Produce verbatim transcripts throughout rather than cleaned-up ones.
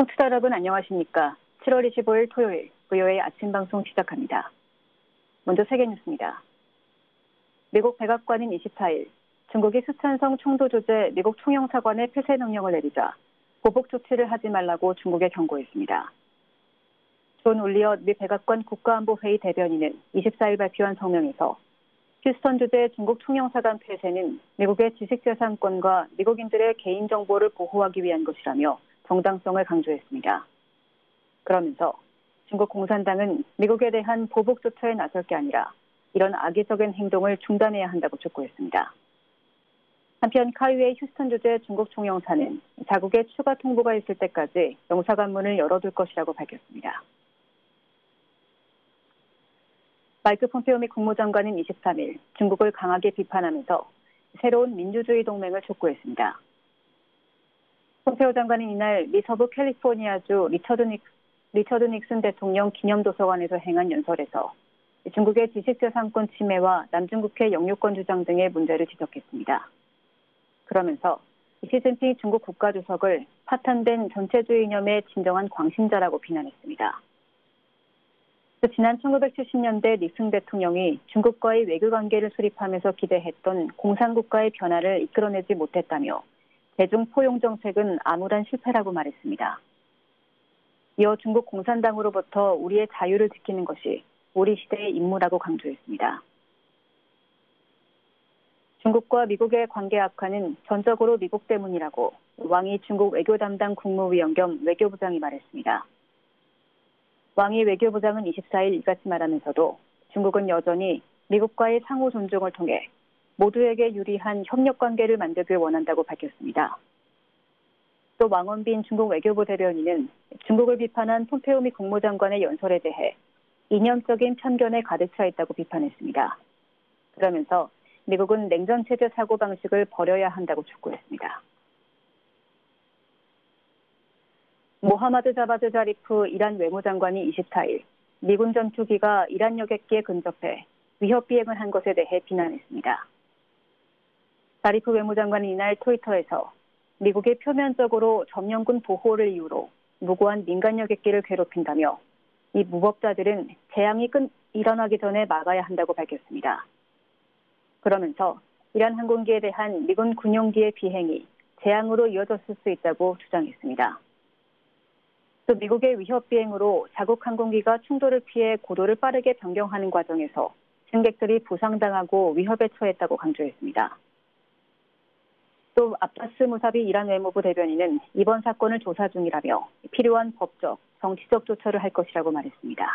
청취자 여러분 안녕하십니까? 칠월 이십오일 토요일 브이오에이 아침 방송 시작합니다. 먼저 세계 뉴스입니다. 미국 백악관은 이십사일 중국이 스촨성 총도 주재 미국 총영사관에 폐쇄 명령을 내리자 보복 조치를 하지 말라고 중국에 경고했습니다. 존 올리엇 미 백악관 국가안보회의 대변인은 이십사일 발표한 성명에서 휴스턴 주재 중국 총영사관 폐쇄는 미국의 지식재산권과 미국인들의 개인정보를 보호하기 위한 것이라며 정당성을 강조했습니다. 그러면서 중국 공산당은 미국에 대한 보복 조처에 나설 게 아니라 이런 악의적인 행동을 중단해야 한다고 촉구했습니다. 한편 카이웨이 휴스턴 주재 중국 총영사는 자국에 추가 통보가 있을 때까지 영사관문을 열어둘 것이라고 밝혔습니다. 마이크 폼페오 미 국무장관은 이십삼일 중국을 강하게 비판하면서 새로운 민주주의 동맹을 촉구했습니다. 폼페오 장관은 이날 미 서부 캘리포니아주 리처드, 닉, 리처드 닉슨 대통령 기념도서관에서 행한 연설에서 중국의 지식재산권 침해와 남중국해 영유권 주장 등의 문제를 지적했습니다. 그러면서 시진핑 중국 국가주석을 파탄된 전체주의 이념의 진정한 광신자라고 비난했습니다. 지난 천구백칠십년대 닉슨 대통령이 중국과의 외교관계를 수립하면서 기대했던 공산국가의 변화를 이끌어내지 못했다며 대중 포용 정책은 암울한 실패라고 말했습니다. 이어 중국 공산당으로부터 우리의 자유를 지키는 것이 우리 시대의 임무라고 강조했습니다. 중국과 미국의 관계 악화는 전적으로 미국 때문이라고 왕이 중국 외교 담당 국무위원 겸 외교부장이 말했습니다. 왕이 외교부장은 이십사일 이같이 말하면서도 중국은 여전히 미국과의 상호 존중을 통해 모두에게 유리한 협력관계를 만들길 원한다고 밝혔습니다. 또 왕원빈 중국 외교부 대변인은 중국을 비판한 폼페오 미 국무장관의 연설에 대해 이념적인 편견에 가득 차 있다고 비판했습니다. 그러면서 미국은 냉전체제 사고방식을 버려야 한다고 촉구했습니다. 모하마드 자바드 자리프 이란 외무장관이 이십사일 미군 전투기가 이란 여객기에 근접해 위협 비행을 한 것에 대해 비난했습니다. 자리프 외무장관은 이날 트위터에서 미국이 표면적으로 점령군 보호를 이유로 무고한 민간 여객기를 괴롭힌다며 이 무법자들은 재앙이 끈 일어나기 전에 막아야 한다고 밝혔습니다. 그러면서 이란 항공기에 대한 미군 군용기의 비행이 재앙으로 이어졌을 수 있다고 주장했습니다. 또 미국의 위협 비행으로 자국 항공기가 충돌을 피해 고도를 빠르게 변경하는 과정에서 승객들이 부상당하고 위협에 처했다고 강조했습니다. 또 아바스 무사비 이란 외무부 대변인은 이번 사건을 조사 중이라며 필요한 법적, 정치적 조처를 할 것이라고 말했습니다.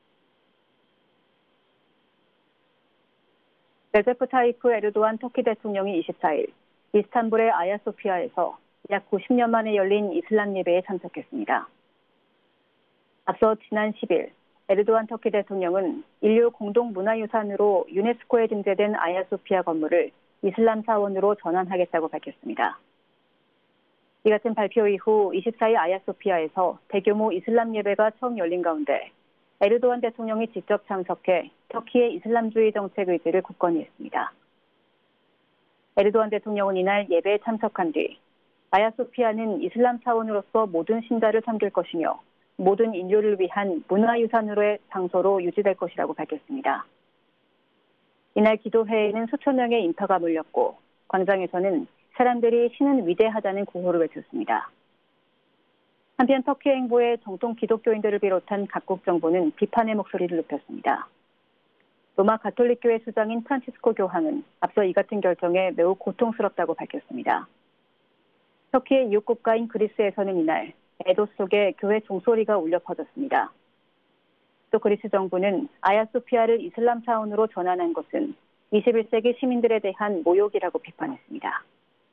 레제프 타이프 에르도안 터키 대통령이 이십사일 이스탄불의 아야소피아에서 약 구십년 만에 열린 이슬람 예배에 참석했습니다. 앞서 지난 십일 에르도안 터키 대통령은 인류 공동문화유산으로 유네스코에 등재된 아야소피아 건물을 이슬람 사원으로 전환하겠다고 밝혔습니다. 이 같은 발표 이후 이십사일 아야소피아에서 대규모 이슬람 예배가 처음 열린 가운데 에르도안 대통령이 직접 참석해 터키의 이슬람주의 정책 의지를 굳건히 했습니다. 에르도안 대통령은 이날 예배에 참석한 뒤 아야소피아는 이슬람 사원으로서 모든 신자를 섬길 것이며 모든 인류를 위한 문화유산으로의 장소로 유지될 것이라고 밝혔습니다. 이날 기도회에는 수천 명의 인파가 몰렸고 광장에서는 사람들이 신은 위대하다는 구호를 외쳤습니다. 한편 터키 행보에 정통 기독교인들을 비롯한 각국 정부는 비판의 목소리를 높였습니다. 로마 가톨릭교회 수장인 프란치스코 교황은 앞서 이 같은 결정에 매우 고통스럽다고 밝혔습니다. 터키의 이웃 국가인 그리스에서는 이날 애도 속에 교회 종소리가 울려 퍼졌습니다. 또 그리스 정부는 아야소피아를 이슬람 사원으로 전환한 것은 이십일세기 시민들에 대한 모욕이라고 비판했습니다.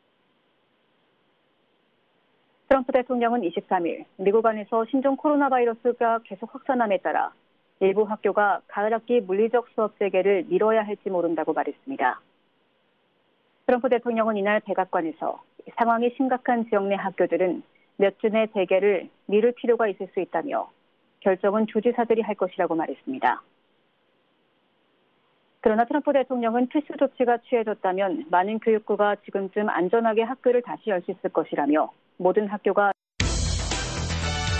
트럼프 대통령은 이십삼일 미국 안에서 신종 코로나 바이러스가 계속 확산함에 따라 일부 학교가 가을 학기 물리적 수업 재개를 미뤄야 할지 모른다고 말했습니다. 트럼프 대통령은 이날 백악관에서 상황이 심각한 지역 내 학교들은 몇 주 내 재개를 미룰 필요가 있을 수 있다며 결정은 주지사들이 할 것이라고 말했습니다. 그러나 트럼프 대통령은 필수 조치가 취해졌다면 많은 교육부가 지금쯤 안전하게 학교를 다시 열 수 있을 것이라며 모든 학교가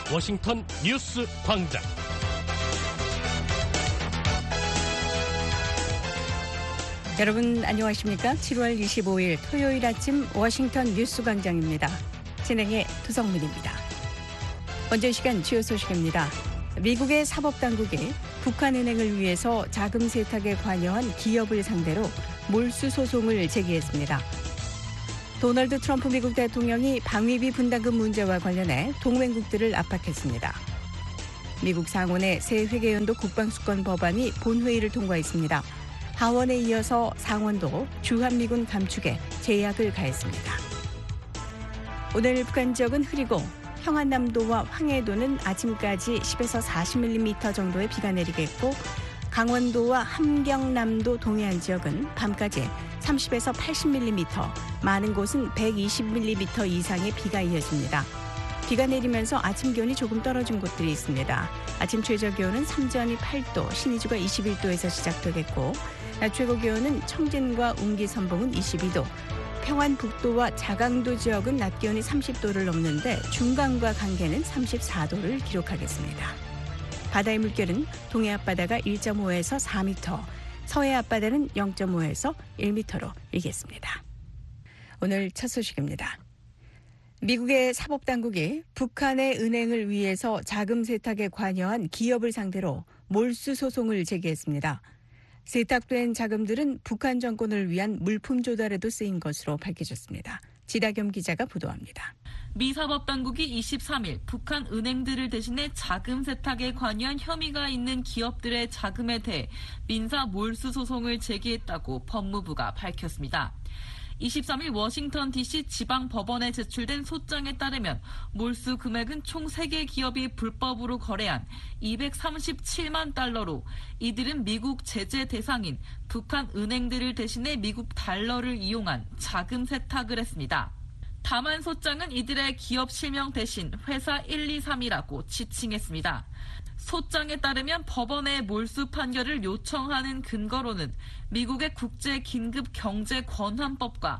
워싱턴 뉴스 광장. 여러분 안녕하십니까? 칠월 이십오일 토요일 아침 워싱턴 뉴스 광장입니다. 진행의 두성민입니다. 먼저 이 시간 주요 소식입니다. 미국의 사법당국이 북한은행을 위해서 자금 세탁에 관여한 기업을 상대로 몰수 소송을 제기했습니다. 도널드 트럼프 미국 대통령이 방위비 분담금 문제와 관련해 동맹국들을 압박했습니다. 미국 상원의 새 회계연도 국방수권 법안이 본회의를 통과했습니다. 하원에 이어서 상원도 주한미군 감축에 제약을 가했습니다. 오늘 북한 지역은 흐리고 평안남도와 황해도는 아침까지 십에서 사십 밀리미터 정도의 비가 내리겠고 강원도와 함경남도 동해안 지역은 밤까지 삼십에서 팔십 밀리미터, 많은 곳은 백이십 밀리미터 이상의 비가 이어집니다. 비가 내리면서 아침 기온이 조금 떨어진 곳들이 있습니다. 아침 최저 기온은 삼전이 팔 도, 신의주가 이십일 도에서 시작되겠고 낮 최고 기온은 청진과 웅기 선봉은 이십이 도, 평안북도와 자강도 지역은 낮 기온이 삼십 도를 넘는데 중강과 강계는 삼십사 도를 기록하겠습니다. 바다의 물결은 동해 앞바다가 일 점 오에서 사 미터, 서해 앞바다는 영 점 오에서 일 미터로 일겠습니다. 오늘 첫 소식입니다. 미국의 사법당국이 북한의 은행을 위해서 자금 세탁에 관여한 기업을 상대로 몰수 소송을 제기했습니다. 세탁된 자금들은 북한 정권을 위한 물품 조달에도 쓰인 것으로 밝혀졌습니다. 지다겸 기자가 보도합니다. 미 사법당국이 이십삼일 북한 은행들을 대신해 자금 세탁에 관여한 혐의가 있는 기업들의 자금에 대해 민사 몰수 소송을 제기했다고 법무부가 밝혔습니다. 이십삼일 워싱턴 디씨 지방법원에 제출된 소장에 따르면 몰수 금액은 총 세 개 기업이 불법으로 거래한 이백삼십칠만 달러로 이들은 미국 제재 대상인 북한 은행들을 대신해 미국 달러를 이용한 자금 세탁을 했습니다. 다만 소장은 이들의 기업 실명 대신 회사 일이삼이라고 지칭했습니다. 소장에 따르면 법원의 몰수 판결을 요청하는 근거로는 미국의 국제긴급경제권한법과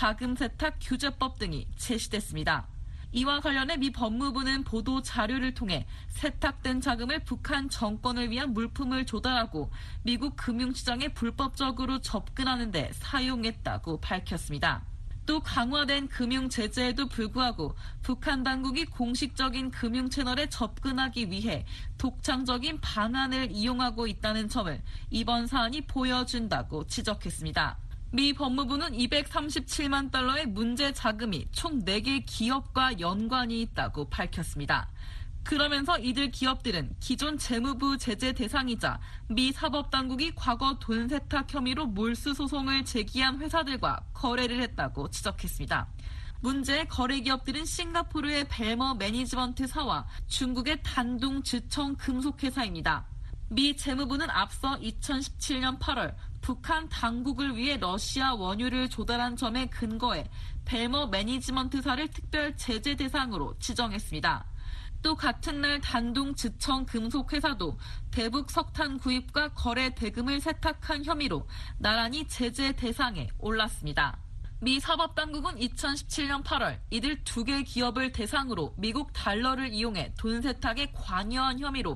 자금세탁 규제법 등이 제시됐습니다. 이와 관련해 미 법무부는 보도 자료를 통해 세탁된 자금을 북한 정권을 위한 물품을 조달하고 미국 금융시장에 불법적으로 접근하는 데 사용했다고 밝혔습니다. 또 강화된 금융 제재에도 불구하고 북한 당국이 공식적인 금융 채널에 접근하기 위해 독창적인 방안을 이용하고 있다는 점을 이번 사안이 보여준다고 지적했습니다. 미 법무부는 이백삼십칠만 달러의 문제 자금이 총 네 개 기업과 연관이 있다고 밝혔습니다. 그러면서 이들 기업들은 기존 재무부 제재 대상이자 미 사법당국이 과거 돈 세탁 혐의로 몰수 소송을 제기한 회사들과 거래를 했다고 지적했습니다. 문제의 거래 기업들은 싱가포르의 벨머 매니지먼트사와 중국의 단둥 즈청 금속회사입니다. 미 재무부는 앞서 이천십칠년 팔월 북한 당국을 위해 러시아 원유를 조달한 점에 근거해 벨머 매니지먼트사를 특별 제재 대상으로 지정했습니다. 또 같은 날 단둥 즈청 금속회사도 대북 석탄 구입과 거래 대금을 세탁한 혐의로 나란히 제재 대상에 올랐습니다. 미 사법당국은 이천십칠년 팔월 이들 두 개 기업을 대상으로 미국 달러를 이용해 돈 세탁에 관여한 혐의로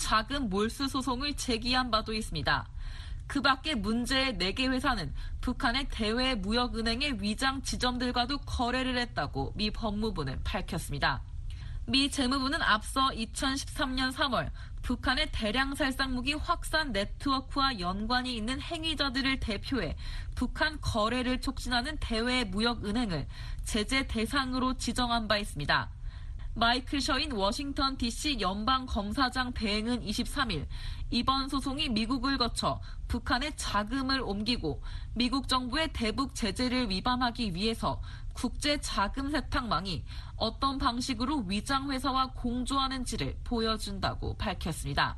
자금 몰수 소송을 제기한 바도 있습니다. 그 밖에 문제의 네 개 회사는 북한의 대외무역은행의 위장 지점들과도 거래를 했다고 미 법무부는 밝혔습니다. 미 재무부는 앞서 이천십삼년 삼월 북한의 대량 살상 무기 확산 네트워크와 연관이 있는 행위자들을 대표해 북한 거래를 촉진하는 대외무역은행을 제재 대상으로 지정한 바 있습니다. 마이클 셔인 워싱턴 디씨 연방검사장 대행은 이십삼일 이번 소송이 미국을 거쳐 북한에 자금을 옮기고 미국 정부의 대북 제재를 위반하기 위해서 국제 자금 세탁망이 어떤 방식으로 위장회사와 공조하는지를 보여준다고 밝혔습니다.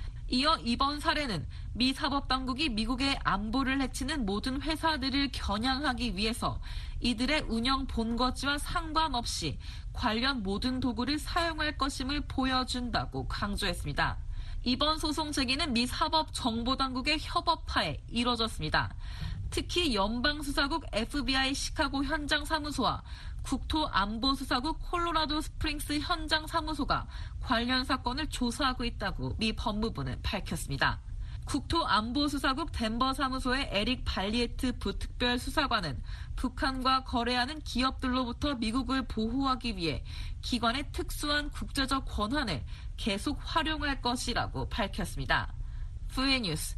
이어 이번 사례는 미 사법당국이 미국의 안보를 해치는 모든 회사들을 겨냥하기 위해서 이들의 운영 본거지와 상관없이 관련 모든 도구를 사용할 것임을 보여준다고 강조했습니다. 이번 소송 제기는 미 사법정보당국의 협업하에 이뤄졌습니다. 특히 연방수사국 에프비아이 시카고 현장사무소와 국토안보수사국 콜로라도 스프링스 현장사무소가 관련 사건을 조사하고 있다고 미 법무부는 밝혔습니다. 국토안보수사국 덴버 사무소의 에릭 발리에트 부특별수사관은 북한과 거래하는 기업들로부터 미국을 보호하기 위해 기관의 특수한 국제적 권한을 계속 활용할 것이라고 밝혔습니다. 브이오에이 뉴스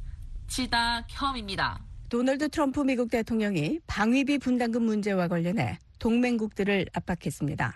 지다겸입니다. 도널드 트럼프 미국 대통령이 방위비 분담금 문제와 관련해 동맹국들을 압박했습니다.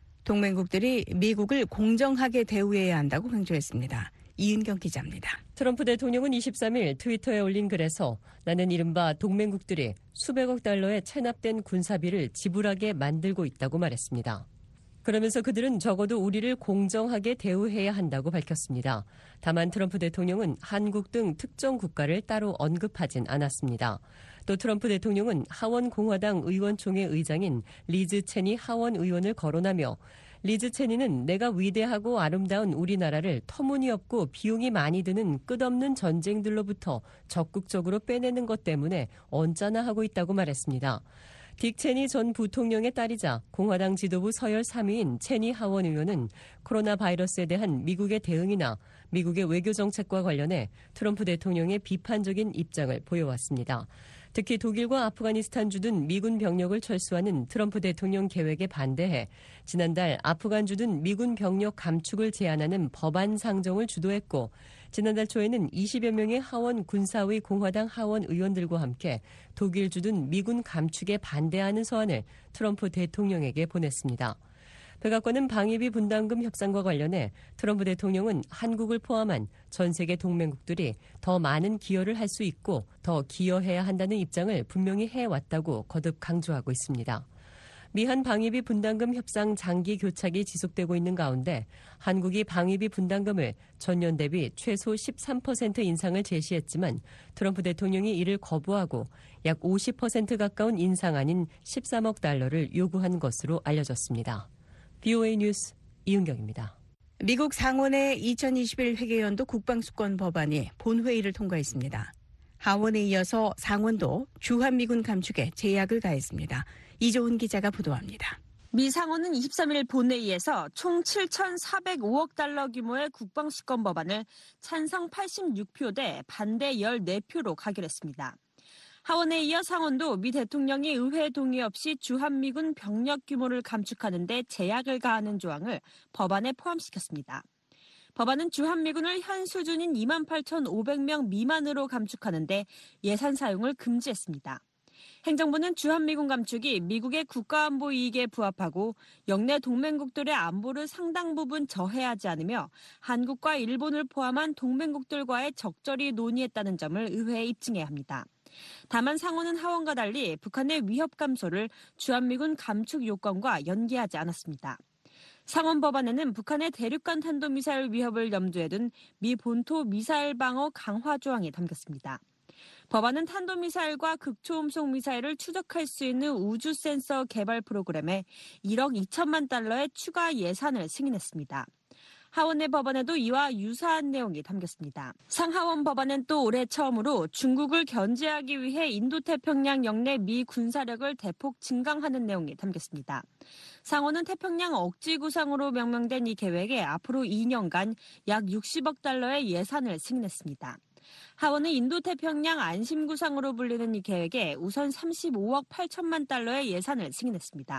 동맹국들이 미국을 공정하게 대우해야 한다고 강조했습니다. 이은경 기자입니다. 트럼프 대통령은 이십삼일 트위터에 올린 글에서 나는 이른바 동맹국들이 수백억 달러의 체납된 군사비를 지불하게 만들고 있다고 말했습니다. 그러면서 그들은 적어도 우리를 공정하게 대우해야 한다고 밝혔습니다. 다만 트럼프 대통령은 한국 등 특정 국가를 따로 언급하진 않았습니다. 또 트럼프 대통령은 하원 공화당 의원총회 의장인 리즈 체니 하원 의원을 거론하며 리즈 체니는 내가 위대하고 아름다운 우리나라를 터무니없고 비용이 많이 드는 끝없는 전쟁들로부터 적극적으로 빼내는 것 때문에 언짢아 하고 있다고 말했습니다. 딕 체니 전 부통령의 딸이자 공화당 지도부 서열 삼 위인 체니 하원 의원은 코로나 바이러스에 대한 미국의 대응이나 미국의 외교 정책과 관련해 트럼프 대통령의 비판적인 입장을 보여왔습니다. 특히 독일과 아프가니스탄 주둔 미군 병력을 철수하는 트럼프 대통령 계획에 반대해 지난달 아프간 주둔 미군 병력 감축을 제한하는 법안 상정을 주도했고 지난달 초에는 이십여 명의 하원 군사위 공화당 하원 의원들과 함께 독일 주둔 미군 감축에 반대하는 서한을 트럼프 대통령에게 보냈습니다. 백악관은 방위비 분담금 협상과 관련해 트럼프 대통령은 한국을 포함한 전 세계 동맹국들이 더 많은 기여를 할 수 있고 더 기여해야 한다는 입장을 분명히 해왔다고 거듭 강조하고 있습니다. 미한 방위비 분담금 협상 장기 교착이 지속되고 있는 가운데 한국이 방위비 분담금을 전년 대비 최소 십삼 퍼센트 인상을 제시했지만 트럼프 대통령이 이를 거부하고 약 오십 퍼센트 가까운 인상 아닌 십삼억 달러를 요구한 것으로 알려졌습니다. 브이오에이 뉴스 이은경입니다. 미국 상원의 이천이십일 회계연도 국방수권 법안이 본회의를 통과했습니다. 하원에 이어서 상원도 주한미군 감축에 제약을 가했습니다. 이조은 기자가 보도합니다. 미 상원은 이십삼일 본회의에서 총 칠천사백오억 달러 규모의 국방수권 법안을 찬성 팔십육 표 대 반대 십사 표로 가결했습니다. 하원에 이어 상원도 미 대통령이 의회 동의 없이 주한미군 병력 규모를 감축하는 데 제약을 가하는 조항을 법안에 포함시켰습니다. 법안은 주한미군을 현 수준인 이만 팔천오백 명 미만으로 감축하는 데 예산 사용을 금지했습니다. 행정부는 주한미군 감축이 미국의 국가안보 이익에 부합하고 영내 동맹국들의 안보를 상당 부분 저해하지 않으며 한국과 일본을 포함한 동맹국들과의 적절히 논의했다는 점을 의회에 입증해야 합니다. 다만 상원은 하원과 달리 북한의 위협 감소를 주한미군 감축 요건과 연계하지 않았습니다. 상원 법안에는 북한의 대륙간 탄도미사일 위협을 염두에 둔 미 본토 미사일 방어 강화 조항이 담겼습니다. 법안은 탄도미사일과 극초음속 미사일을 추적할 수 있는 우주 센서 개발 프로그램에 일억 이천만 달러의 추가 예산을 승인했습니다. 하원의 법안에도 이와 유사한 내용이 담겼습니다. 상하원 법안은 또 올해 처음으로 중국을 견제하기 위해 인도태평양 영내 미 군사력을 대폭 증강하는 내용이 담겼습니다. 상원은 태평양 억지구상으로 명명된 이 계획에 앞으로 이 년간 약 육십억 달러의 예산을 승인했습니다. 하원은 인도태평양 안심구상으로 불리는 이 계획에 우선 삼십오억 팔천만 달러의 예산을 승인했습니다.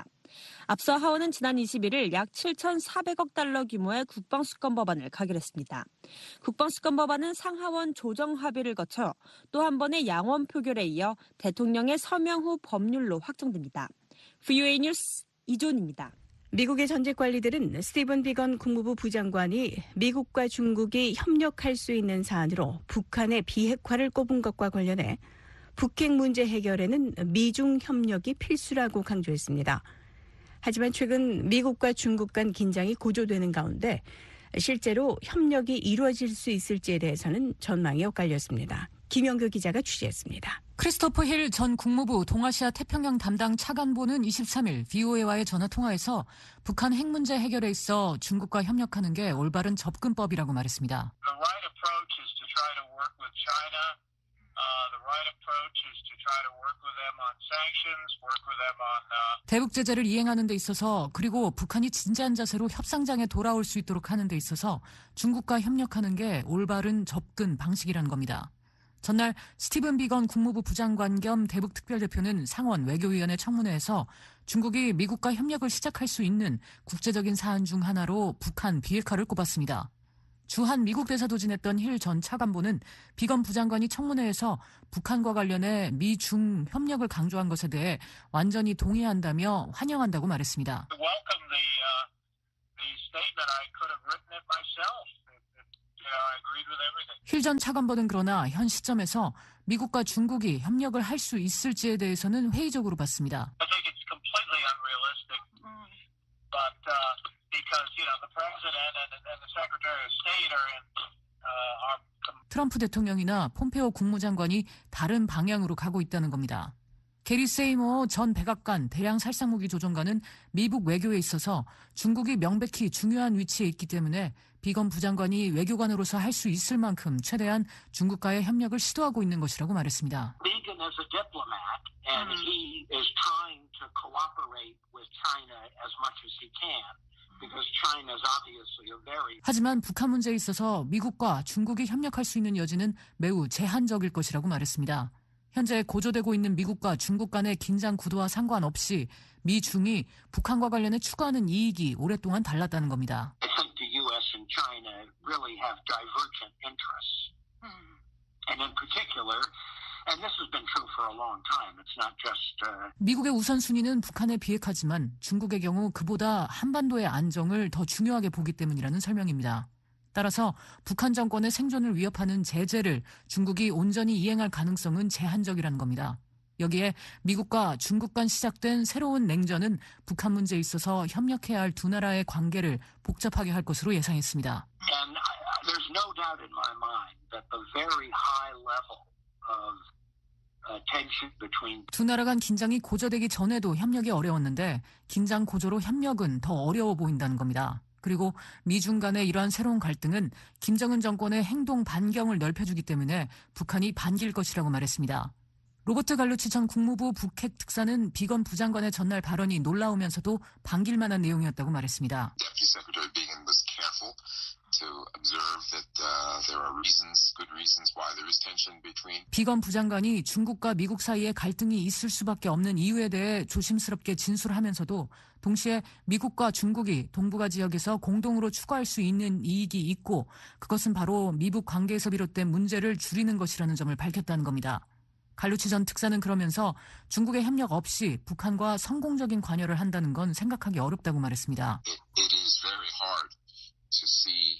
앞서 하원은 지난 이십일일 약 칠천사백억 달러 규모의 국방수권 법안을 가결했습니다. 국방수권 법안은 상하원 조정 합의를 거쳐 또 한 번의 양원 표결에 이어 대통령의 서명 후 법률로 확정됩니다. 브이오에이 뉴스 이존입니다. 미국의 전직 관리들은 스티븐 비건 국무부 부장관이 미국과 중국이 협력할 수 있는 사안으로 북한의 비핵화를 꼽은 것과 관련해 북핵 문제 해결에는 미중 협력이 필수라고 강조했습니다. 하지만 최근 미국과 중국 간 긴장이 고조되는 가운데 실제로 협력이 이루어질 수 있을지에 대해서는 전망이 엇갈렸습니다. 김영규 기자가 취재했습니다. 크리스토퍼 힐 전 국무부 동아시아 태평양 담당 차관보는 이십삼 일 브이오에이와의 전화통화에서 북한 핵 문제 해결에 있어 중국과 협력하는 게 올바른 접근법이라고 말했습니다. The right approach is to try to work with China. Uh, the right approach is to try to work with them on sanctions, work with them on uh... 대북 제재를 이행하는 데 있어서 그리고 북한이 진지한 자세로 협상장에 돌아올 수 있도록 하는 데 있어서 중국과 협력하는 게 올바른 접근 방식이라는 겁니다. 전날 스티븐 비건 국무부 부장관 겸 대북 특별대표는 상원 외교위원회 청문회에서 중국이 미국과 협력을 시작할 수 있는 국제적인 사안 중 하나로 북한 비핵화를 꼽았습니다. 주한 미국 대사도 지냈던 힐 전 차관보는 비건 부장관이 청문회에서 북한과 관련해 미중 협력을 강조한 것에 대해 완전히 동의한다며 환영한다고 말했습니다. Welcome the, uh, the statement. I could have written it myself. 힐 전 차관보는 그러나 현 시점에서 미국과 중국이 협력을 할 수 있을지에 대해서는 회의적으로 봤습니다. I think it's completely unrealistic. But uh, because you know the president and, and the secretary of state are in uh, are 트럼프 대통령이나 폼페오 국무장관이 다른 방향으로 가고 있다는 겁니다. 게리 세이머 전 백악관 대량 살상무기 조종관은 미국 외교에 있어서 중국이 명백히 중요한 위치에 있기 때문에 비건 부장관이 외교관으로서 할 수 있을 만큼 최대한 중국과의 협력을 시도하고 있는 것이라고 말했습니다. Bigon is a diplomat and he is trying to cooperate with China as much as he can because China is obviously a very 하지만 북한 문제에 있어서 미국과 중국이 협력할 수 있는 여지는 매우 제한적일 것이라고 말했습니다. 현재 고조되고 있는 미국과 중국 간의 긴장 구도와 상관없이 미, 중이 북한과 관련해 추구하는 이익이 오랫동안 달랐다는 겁니다. I think the U S and China really have divergent interests. And in particular, and this has been true for a long time. It's not just uh... 미국의 우선순위는 북한의 비핵화지만 중국의 경우 그보다 한반도의 안정을 더 중요하게 보기 때문이라는 설명입니다. 따라서 북한 정권의 생존을 위협하는 제재를 중국이 온전히 이행할 가능성은 제한적이라는 겁니다. 여기에 미국과 중국 간 시작된 새로운 냉전은 북한 문제에 있어서 협력해야 할 두 나라의 관계를 복잡하게 할 것으로 예상했습니다. And there's no doubt in my mind that the very high level of tension between 두 나라 간 긴장이 고조되기 전에도 협력이 어려웠는데 긴장 고조로 협력은 더 어려워 보인다는 겁니다. 그리고 미중 간의 이러한 새로운 갈등은 김정은 정권의 행동 반경을 넓혀주기 때문에 북한이 반길 것이라고 말했습니다. 로버트 갈루치 전 국무부 북핵 특사는 비건 부장관의 전날 발언이 놀라우면서도 반길 만한 내용이었다고 말했습니다. 비건 부장관이 중국과 미국 사이에 갈등이 있을 수밖에 없는 이유에 대해 조심스럽게 진술하면서도 동시에 미국과 중국이 동북아 지역에서 공동으로 추구할 수 있는 이익이 있고 그것은 바로 미북 관계에서 비롯된 문제를 줄이는 것이라는 점을 밝혔다는 겁니다. 갈루치 전 특사는 그러면서 중국의 협력 없이 북한과 성공적인 관여를 한다는 건 생각하기 어렵다고 말했습니다. It is very hard to see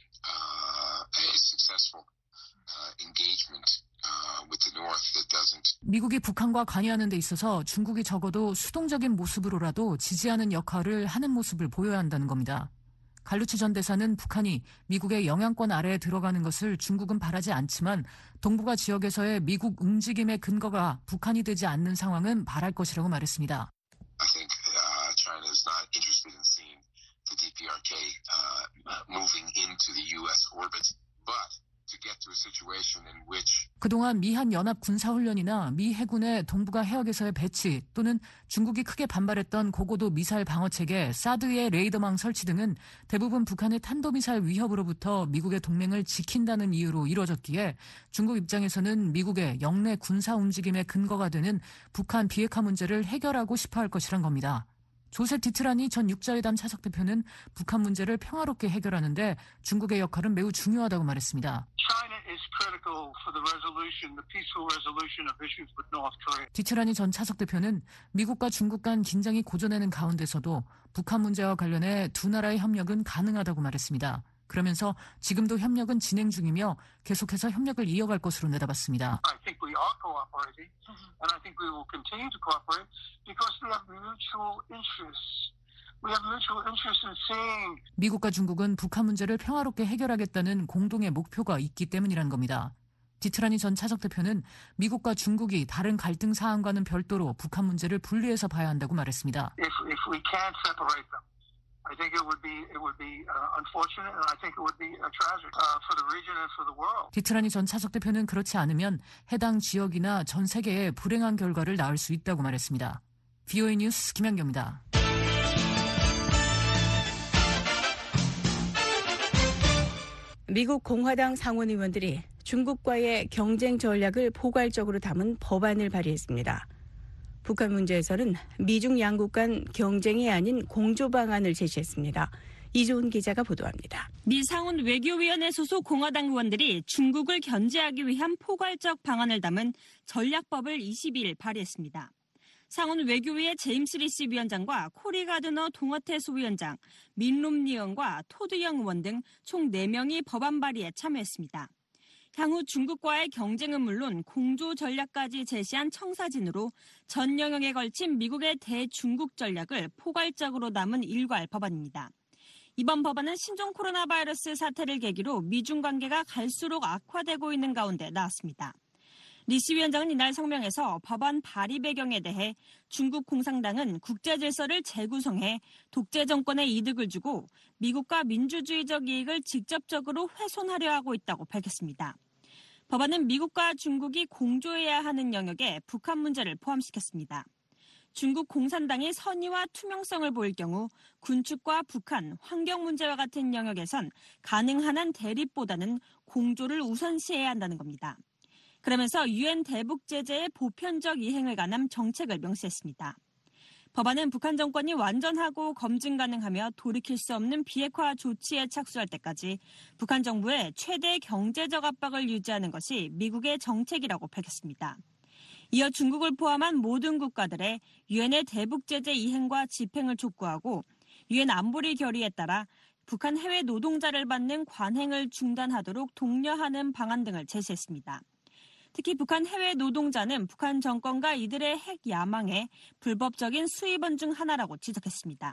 uh, a successful uh, engagement uh, with the North that doesn't. 미국이 북한과 관여하는 데 있어서 중국이 적어도 수동적인 모습으로라도 지지하는 역할을 하는 모습을 보여야 한다는 겁니다. 갈루치 전 대사는 북한이 미국의 영향권 아래에 들어가는 것을 중국은 바라지 않지만 동북아 지역에서의 미국 움직임의 근거가 북한이 되지 않는 상황은 바랄 것이라고 말했습니다. I think uh, China is not interested in seeing the D P R K uh, moving into the U S orbit, but to get to a situation in which 그동안 미한 연합 군사훈련이나 미 해군의 동북아 해역에서의 배치 또는 중국이 크게 반발했던 고고도 미사일 방어체계 사드의 레이더망 설치 등은 대부분 북한의 탄도미사일 위협으로부터 미국의 동맹을 지킨다는 이유로 이루어졌기에 중국 입장에서는 미국의 영내 군사 움직임의 근거가 되는 북한 비핵화 문제를 해결하고 싶어 할 것이란 겁니다. 조셉 디트라니 전 육자회담 차석 대표는 북한 문제를 평화롭게 해결하는데 중국의 역할은 매우 중요하다고 말했습니다. China is critical for the resolution, the peaceful resolution of issues with North Korea. 디트라니 전 차석 대표는 미국과 중국 간 긴장이 고조되는 가운데서도 북한 문제와 관련해 두 나라의 협력은 가능하다고 말했습니다. 그러면서 지금도 협력은 진행 중이며 계속해서 협력을 이어갈 것으로 내다봤습니다. I think we are cooperating, and I think we will continue to cooperate because we have mutual interests. We have mutual interest in seeing. 미국과 중국은 북한 문제를 평화롭게 해결하겠다는 공동의 목표가 있기 때문이라는 겁니다. 디트라니 전 차석 대표는 미국과 중국이 다른 갈등 사안과는 별도로 북한 문제를 분리해서 봐야 한다고 말했습니다. If, if we can't separate them, I think it would be it would be uh, unfortunate, and I think it would be uh, tragic uh, for the region and for the world. 디트라니 전 차석 대표는 그렇지 않으면 해당 지역이나 전 세계에 불행한 결과를 낳을 수 있다고 말했습니다. 브이오에이 뉴스 김현경입니다. 미국 공화당 상원 의원들이 중국과의 경쟁 전략을 포괄적으로 담은 법안을 발의했습니다. 북한 문제에서는 미중 양국 간 경쟁이 아닌 공조 방안을 제시했습니다. 이조은 기자가 보도합니다. 미 상원 외교위원회 소속 공화당 의원들이 중국을 견제하기 위한 포괄적 방안을 담은 전략법을 이십일 발의했습니다. 상원 외교위의 제임스 리시 위원장과 코리 가드너 동어태 소위원장, 민 롬니 의원과 토드 영 의원 등 총 네 명이 법안 발의에 참여했습니다. 향후 중국과의 경쟁은 물론 공조 전략까지 제시한 청사진으로 전 영역에 걸친 미국의 대중국 전략을 포괄적으로 담은 일괄 법안입니다. 이번 법안은 신종 코로나 바이러스 사태를 계기로 미중 관계가 갈수록 악화되고 있는 가운데 나왔습니다. 리시 위원장은 이날 성명에서 법안 발의 배경에 대해 중국 공산당은 국제 질서를 재구성해 독재 정권에 이득을 주고 미국과 민주주의적 이익을 직접적으로 훼손하려 하고 있다고 밝혔습니다. 법안은 미국과 중국이 공조해야 하는 영역에 북한 문제를 포함시켰습니다. 중국 공산당이 선의와 투명성을 보일 경우 군축과 북한, 환경 문제와 같은 영역에선 가능한 한 대립보다는 공조를 우선시해야 한다는 겁니다. 그러면서 유엔 대북 제재의 보편적 이행을 관한 정책을 명시했습니다. 법안은 북한 정권이 완전하고 검증 가능하며 돌이킬 수 없는 비핵화 조치에 착수할 때까지 북한 정부의 최대 경제적 압박을 유지하는 것이 미국의 정책이라고 밝혔습니다. 이어 중국을 포함한 모든 국가들의 유엔의 대북 제재 이행과 집행을 촉구하고 유엔 안보리 결의에 따라 북한 해외 노동자를 받는 관행을 중단하도록 독려하는 방안 등을 제시했습니다. 특히 북한 해외 노동자는 북한 정권과 이들의 핵 야망의 불법적인 수입원 중 하나라고 지적했습니다.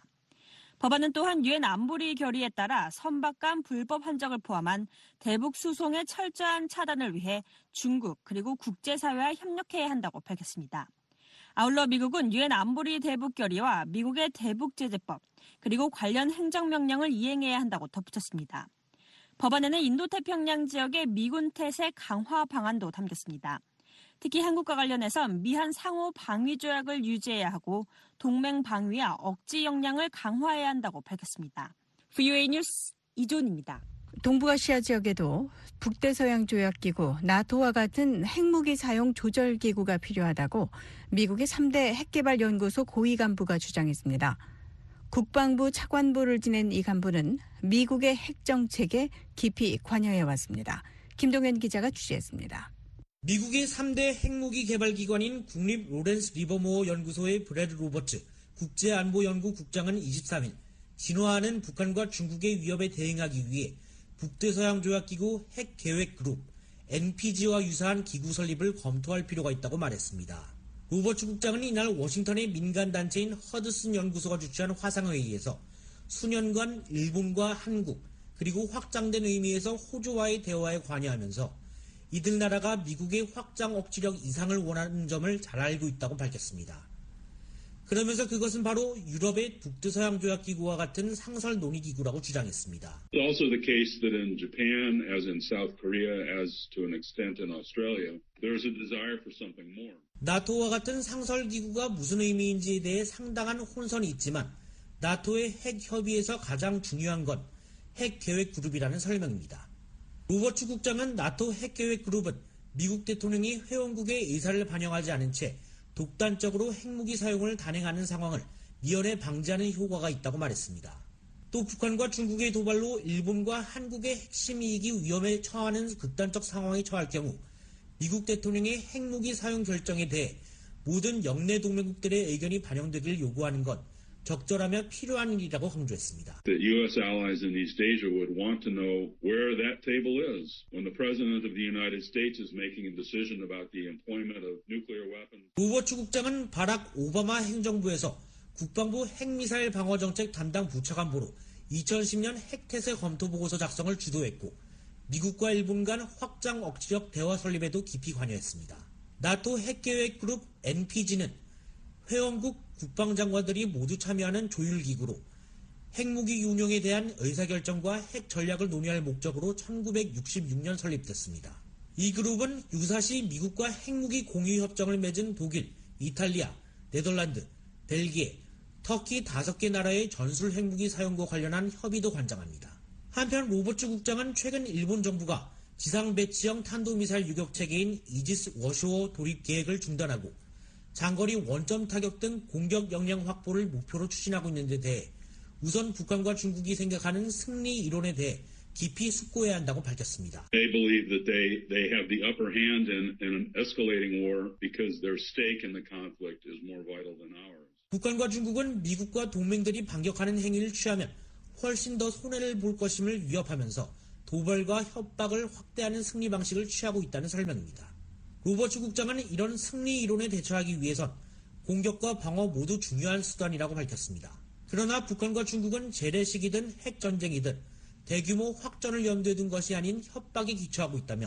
법안은 또한 유엔 안보리 결의에 따라 선박 간 불법 환적을 포함한 대북 수송의 철저한 차단을 위해 중국 그리고 국제사회와 협력해야 한다고 밝혔습니다. 아울러 미국은 유엔 안보리 대북 결의와 미국의 대북 제재법 그리고 관련 행정명령을 이행해야 한다고 덧붙였습니다. 법안에는 인도태평양 지역의 미군 태세 강화 방안도 담겼습니다. 특히 한국과 관련해선 미한 상호 방위 조약을 유지해야 하고 동맹 방위와 억지 역량을 강화해야 한다고 밝혔습니다. 브이오에이 뉴스 이존입니다. 동북아시아 지역에도 북대서양 조약기구 나토와 같은 핵무기 사용 조절 기구가 필요하다고 미국의 삼 대 핵개발연구소 고위 간부가 주장했습니다. 국방부 차관보를 지낸 이 간부는 미국의 핵정책에 깊이 관여해왔습니다. 김동현 기자가 취재했습니다. 미국의 삼 대 핵무기 개발기관인 국립 로렌스 리버모어 연구소의 브래드 로버츠 국제안보연구 국장은 이십삼 일 진화하는 북한과 중국의 위협에 대응하기 위해 북대서양조약기구 핵계획그룹 엔피지와 유사한 기구 설립을 검토할 필요가 있다고 말했습니다. 로버츠 국장은 이날 워싱턴의 민간단체인 허드슨 연구소가 주최한 화상회의에서 수년간 일본과 한국 그리고 확장된 의미에서 호주와의 대화에 관여하면서 이들 나라가 미국의 확장 억지력 이상을 원하는 점을 잘 알고 있다고 밝혔습니다. 그러면서 그것은 바로 유럽의 북대서양조약기구와 같은 상설 논의기구라고 주장했습니다. It's also the case that in Japan, as in South Korea, as to an extent in Australia, there is a desire for something more. 나토와 같은 상설기구가 무슨 의미인지에 대해 상당한 혼선이 있지만 나토의 핵협의에서 가장 중요한 건 핵계획그룹이라는 설명입니다. 로버츠 국장은 나토 핵계획그룹은 미국 대통령이 회원국의 의사를 반영하지 않은 채 독단적으로 핵무기 사용을 단행하는 상황을 미연에 방지하는 효과가 있다고 말했습니다. 또 북한과 중국의 도발로 일본과 한국의 핵심 이익이 위험에 처하는 극단적 상황에 처할 경우 미국 대통령의 핵무기 사용 결정에 대해 모든 영내 동맹국들의 의견이 반영되길 요구하는 건 적절하며 필요한 일이라고 강조했습니다. The U S allies in East Asia would want to know where that table is when the President of the United States is making a decision about the employment of nuclear weapons. 로버츠 국장은 바락 오바마 행정부에서 국방부 핵미사일 방어정책 담당 부차관보로 이천십 년 핵태세 검토 보고서 작성을 주도했고 미국과 일본 간 확장 억지력 대화 설립에도 깊이 관여했습니다. 나토 핵계획 그룹 엔피지는 회원국 국방장관들이 모두 참여하는 조율기구로 핵무기 운용에 대한 의사결정과 핵 전략을 논의할 목적으로 천구백육십육 년 설립됐습니다. 이 그룹은 유사시 미국과 핵무기 공유 협정을 맺은 독일, 이탈리아, 네덜란드, 벨기에, 터키 다섯 개 나라의 전술 핵무기 사용과 관련한 협의도 관장합니다. 한편 로버츠 국장은 최근 일본 정부가 지상 배치형 탄도미사일 유격체계인 이지스 워쇼어 도입 계획을 중단하고 장거리 원점 타격 등 공격 역량 확보를 목표로 추진하고 있는 데 대해 우선 북한과 중국이 생각하는 승리 이론에 대해 깊이 숙고해야 한다고 밝혔습니다. They believe that they, they have the upper hand in, in an escalating war because their stake in the conflict is more vital than ours. 북한과 중국은 미국과 동맹들이 반격하는 행위를 취하면 훨씬 더 손해를 볼 것임을 위협하면서 도발과 협박을 확대하는 승리 방식을 취하고 있다는 설명입니다. 로버츠 국장은 이런 승리 이론에 대처하기 위해선 공격과 방어 모두 중요한 수단이라고 밝혔습니다. 그러나 북한과 중국은 재래식이든 핵전쟁이든 대규모 확전을 염두에 둔 것이 아닌 협박에 기초하고 있다며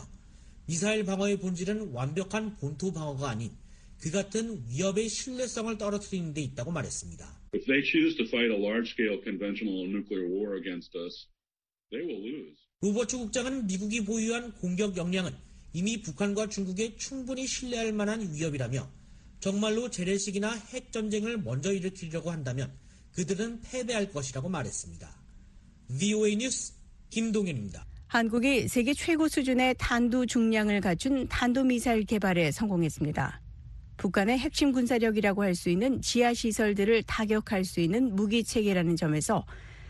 미사일 방어의 본질은 완벽한 본토 방어가 아닌 그 같은 위협의 신뢰성을 떨어뜨리는 데 있다고 말했습니다. If they choose to fight a large-scale conventional nuclear war against us, they will lose. 로버츠 국장은 미국이 보유한 공격 역량은 이미 북한과 중국에 충분히 신뢰할 만한 위협이라며 정말로 재래식이나 핵전쟁을 먼저 일으키려고 한다면 그들은 패배할 것이라고 말했습니다. 브이오에이 뉴스 김동현입니다. 한국이 세계 최고 수준의 탄도 중량을 갖춘 탄도미사일 개발에 성공했습니다. 북한의 핵심 군사력이라고 할 수 있는 지하시설들을 타격할 수 있는 무기체계라는 점에서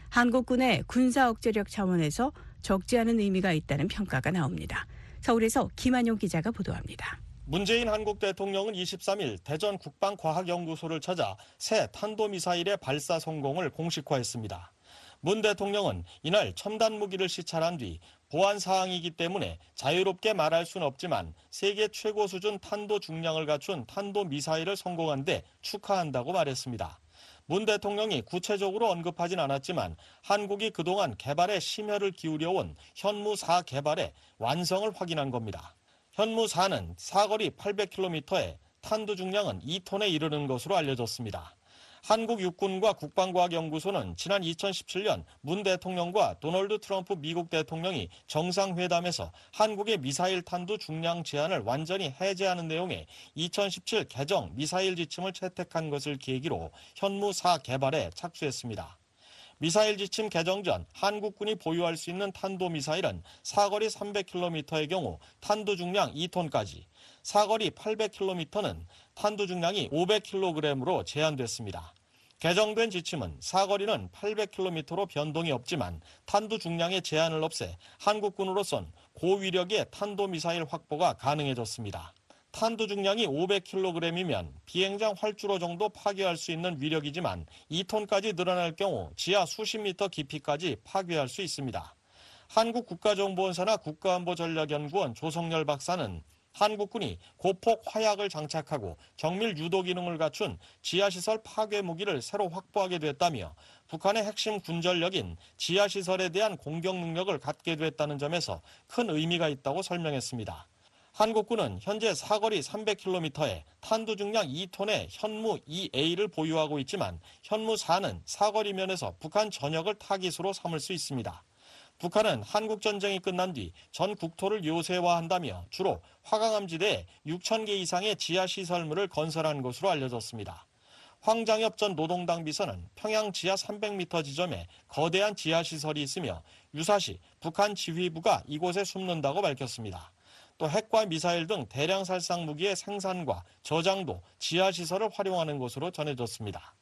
한국군의 군사 억제력 차원에서 적지 않은 의미가 있다는 평가가 나옵니다. 서울에서 김한용 기자가 보도합니다. 문재인 한국 대통령은 이십삼 일 대전 국방과학연구소를 찾아 새 탄도미사일의 발사 성공을 공식화했습니다. 문 대통령은 이날 첨단 무기를 시찰한 뒤 보안 사항이기 때문에 자유롭게 말할 수는 없지만 세계 최고 수준 탄도 중량을 갖춘 탄도미사일을 성공한 데 축하한다고 말했습니다. 문 대통령이 구체적으로 언급하진 않았지만 한국이 그동안 개발에 심혈을 기울여온 현무 사 개발의 완성을 확인한 겁니다. 현무 사는 사거리 팔백 킬로미터에 탄두 중량은 이 톤에 이르는 것으로 알려졌습니다. 한국 육군과 국방과학연구소는 지난 이천십칠 년 문 대통령과 도널드 트럼프 미국 대통령이 정상회담에서 한국의 미사일 탄두 중량 제한을 완전히 해제하는 내용의 이천십칠 개정 미사일 지침을 채택한 것을 계기로 현무 사 개발에 착수했습니다. 미사일 지침 개정 전 한국군이 보유할 수 있는 탄도미사일은 사거리 삼백 킬로미터의 경우 탄두 중량 이 톤까지, 사거리 팔백 킬로미터는 탄두 중량이 오백 킬로그램으로 제한됐습니다. 개정된 지침은 사거리는 팔백 킬로미터로 변동이 없지만 탄두 중량의 제한을 없애 한국군으로선 고위력의 탄도미사일 확보가 가능해졌습니다. 탄두 중량이 오백 킬로그램이면 비행장 활주로 정도 파괴할 수 있는 위력이지만 이 톤까지 늘어날 경우 지하 수십 미터 깊이까지 파괴할 수 있습니다. 한국국가정보원사나 국가안보전략연구원 조성열 박사는 한국군이 고폭 화약을 장착하고 정밀 유도 기능을 갖춘 지하시설 파괴 무기를 새로 확보하게 됐다며 북한의 핵심 군전력인 지하시설에 대한 공격 능력을 갖게 됐다는 점에서 큰 의미가 있다고 설명했습니다. 한국군은 현재 사거리 삼백 킬로미터에 탄두 중량 이 톤의 현무 이 에이를 보유하고 있지만 현무 사는 사거리 면에서 북한 전역을 타깃으로 삼을 수 있습니다. 북한은 한국전쟁이 끝난 뒤 전 국토를 요새화한다며 주로 화강암지대에 육천 개 이상의 지하시설물을 건설한 것으로 알려졌습니다. 황장엽 전 노동당 비서는 평양 지하 삼백 미터 지점에 거대한 지하시설이 있으며 유사시 북한 지휘부가 이곳에 숨는다고 밝혔습니다. 또 핵과 미사일 등 대량 살상 무기의 생산과 저장도 지하시설을 활용하는 것으로 전해졌습니다.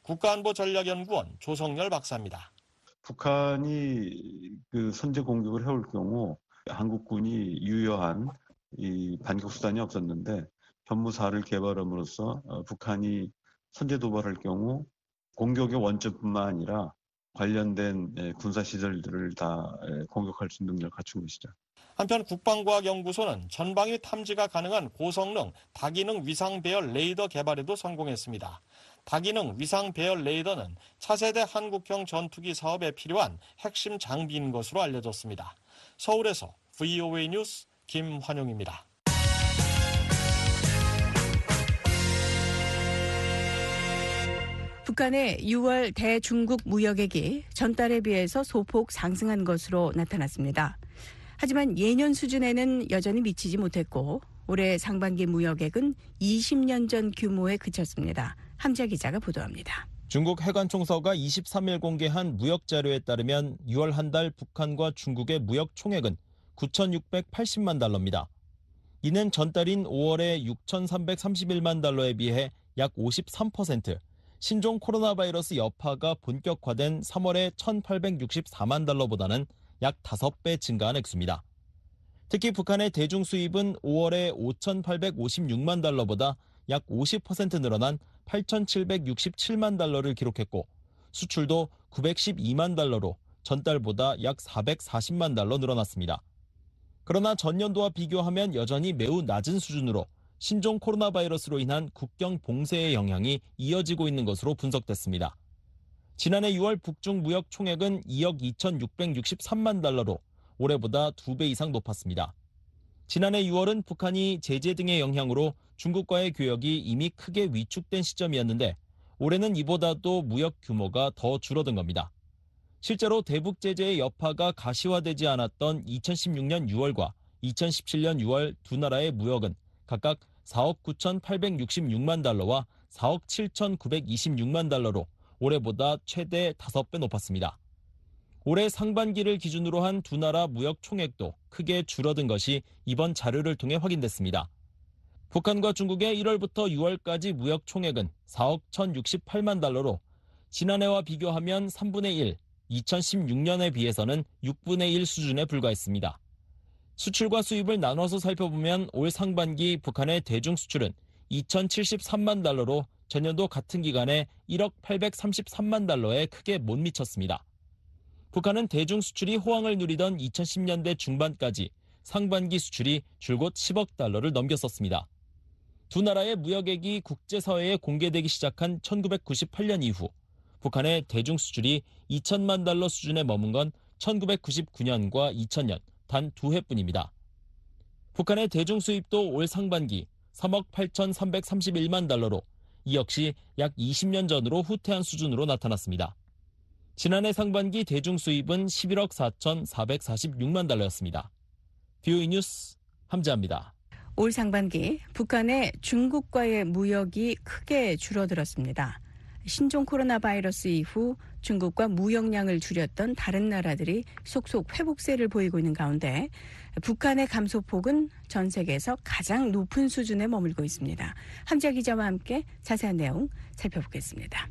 국가안보전략연구원 조성열 박사입니다. 북한이 그 선제 공격을 해올 경우 한국군이 유효한 이 반격 수단이 없었는데 현무사를 개발함으로써 북한이 선제 도발할 경우 공격의 원점뿐만 아니라 관련된 군사시설들을 다 공격할 수 있는 능력을 갖춘 것이죠. 한편 국방과학연구소는 전방위 탐지가 가능한 고성능 다기능 위상 배열 레이더 개발에도 성공했습니다. 다기능 위상 배열 레이더는 차세대 한국형 전투기 사업에 필요한 핵심 장비인 것으로 알려졌습니다. 서울에서 브이오에이 뉴스 김환용입니다. 북한의 유월 대중국 무역액이 전달에 비해서 소폭 상승한 것으로 나타났습니다. 하지만 예년 수준에는 여전히 미치지 못했고 올해 상반기 무역액은 이십 년 전 규모에 그쳤습니다. 함자 기자가 보도합니다. 중국 해관총서가 이십삼 일 공개한 무역 자료에 따르면 유월 한 달 북한과 중국의 무역 총액은 구천육백팔십만 달러입니다. 이는 전달인 오월의 육천삼백삼십일만 달러에 비해 약 오십삼 퍼센트, 신종 코로나 바이러스 여파가 본격화된 삼월의 천팔백육십사만 달러보다는 약 다섯 배 증가한 액수입니다. 특히 북한의 대중 수입은 오월에 오천팔백오십육만 달러보다 약 오십 퍼센트 늘어난 팔천칠백육십칠만 달러를 기록했고 수출도 구백십이만 달러로 전달보다 약 사백사십만 달러 늘어났습니다. 그러나 전년도와 비교하면 여전히 매우 낮은 수준으로 신종 코로나 바이러스로 인한 국경 봉쇄의 영향이 이어지고 있는 것으로 분석됐습니다. 지난해 유월 북중 무역 총액은 이억 이천육백육십삼만 달러로 올해보다 두 배 이상 높았습니다. 지난해 유월은 북한이 제재 등의 영향으로 중국과의 교역이 이미 크게 위축된 시점이었는데 올해는 이보다도 무역 규모가 더 줄어든 겁니다. 실제로 대북 제재의 여파가 가시화되지 않았던 이천십육 년 유월과 이천십칠 년 유월 두 나라의 무역은 각각 사억 구천팔백육십육만 달러와 사억 칠천구백이십육만 달러로 올해보다 최대 다섯 배 높았습니다. 올해 상반기를 기준으로 한 두 나라 무역 총액도 크게 줄어든 것이 이번 자료를 통해 확인됐습니다. 북한과 중국의 일월부터 유월까지 무역 총액은 사억 천육십팔만 달러로 지난해와 비교하면 삼분의 일, 이천십육 년에 비해서는 육분의 일 수준에 불과했습니다. 수출과 수입을 나눠서 살펴보면 올 상반기 북한의 대중 수출은 이천칠십삼만 달러로 전년도 같은 기간에 일억 팔백삼십삼만 달러에 크게 못 미쳤습니다. 북한은 대중 수출이 호황을 누리던 이천십 년대 중반까지 상반기 수출이 줄곧 십억 달러를 넘겼었습니다. 두 나라의 무역액이 국제사회에 공개되기 시작한 천구백구십팔 년 이후 북한의 대중 수출이 이천만 달러 수준에 머문 건 천구백구십구 년과 이천 년 단 두 해뿐입니다. 북한의 대중 수입도 올 상반기 삼억 팔천삼백삼십일만 달러로 이 역시 약 이십 년 전으로 후퇴한 수준으로 나타났습니다. 지난해 상반기 대중 수입은 십일억 사천사백사십육만 달러였습니다. 브이오에이 뉴스 함재합니다. 올 상반기 북한의 중국과의 무역이 크게 줄어들었습니다. 신종 코로나 바이러스 이후 중국과 무역량을 줄였던 다른 나라들이 속속 회복세를 보이고 있는 가운데 북한의 감소폭은 전 세계에서 가장 높은 수준에 머물고 있습니다. 함자 기자와 함께 자세한 내용 살펴보겠습니다.